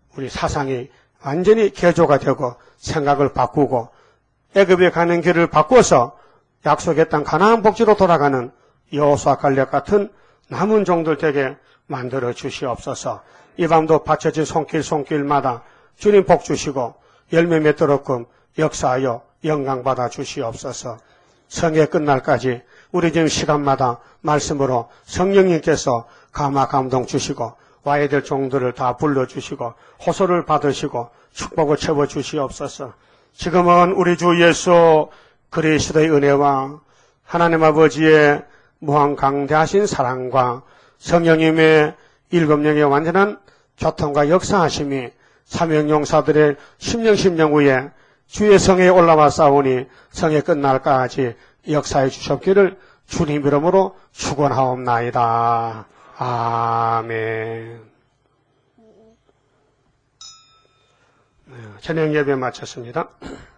우리 사상이 완전히 개조가 되고 생각을 바꾸고 애굽에 가는 길을 바꿔서 약속의 땅 가나안 복지로 돌아가는 여호수아 갈렙 같은 남은 종들 되게 만들어 주시옵소서. 이 밤도 받쳐진 손길 손길마다 주님 복 주시고 열매 맺도록끔 역사하여 영광 받아 주시옵소서. 성회 끝날까지 우리 지금 시간마다 말씀으로 성령님께서 감화 감동 주시고 와야 될 종들을 다 불러주시고 호소를 받으시고 축복을 채워 주시옵소서. 지금은 우리 주 예수 그리스도의 은혜와 하나님 아버지의 무한 강대하신 사랑과 성령님의 일곱 영의 완전한 교통과 역사하심이 사명용사들의 심령 심령 위에 주의 성에 올라와 싸우니 성에 끝날까지 역사해 주셨기를 주님 이름으로 축원하옵나이다. 아멘. 저녁 예배 마쳤습니다.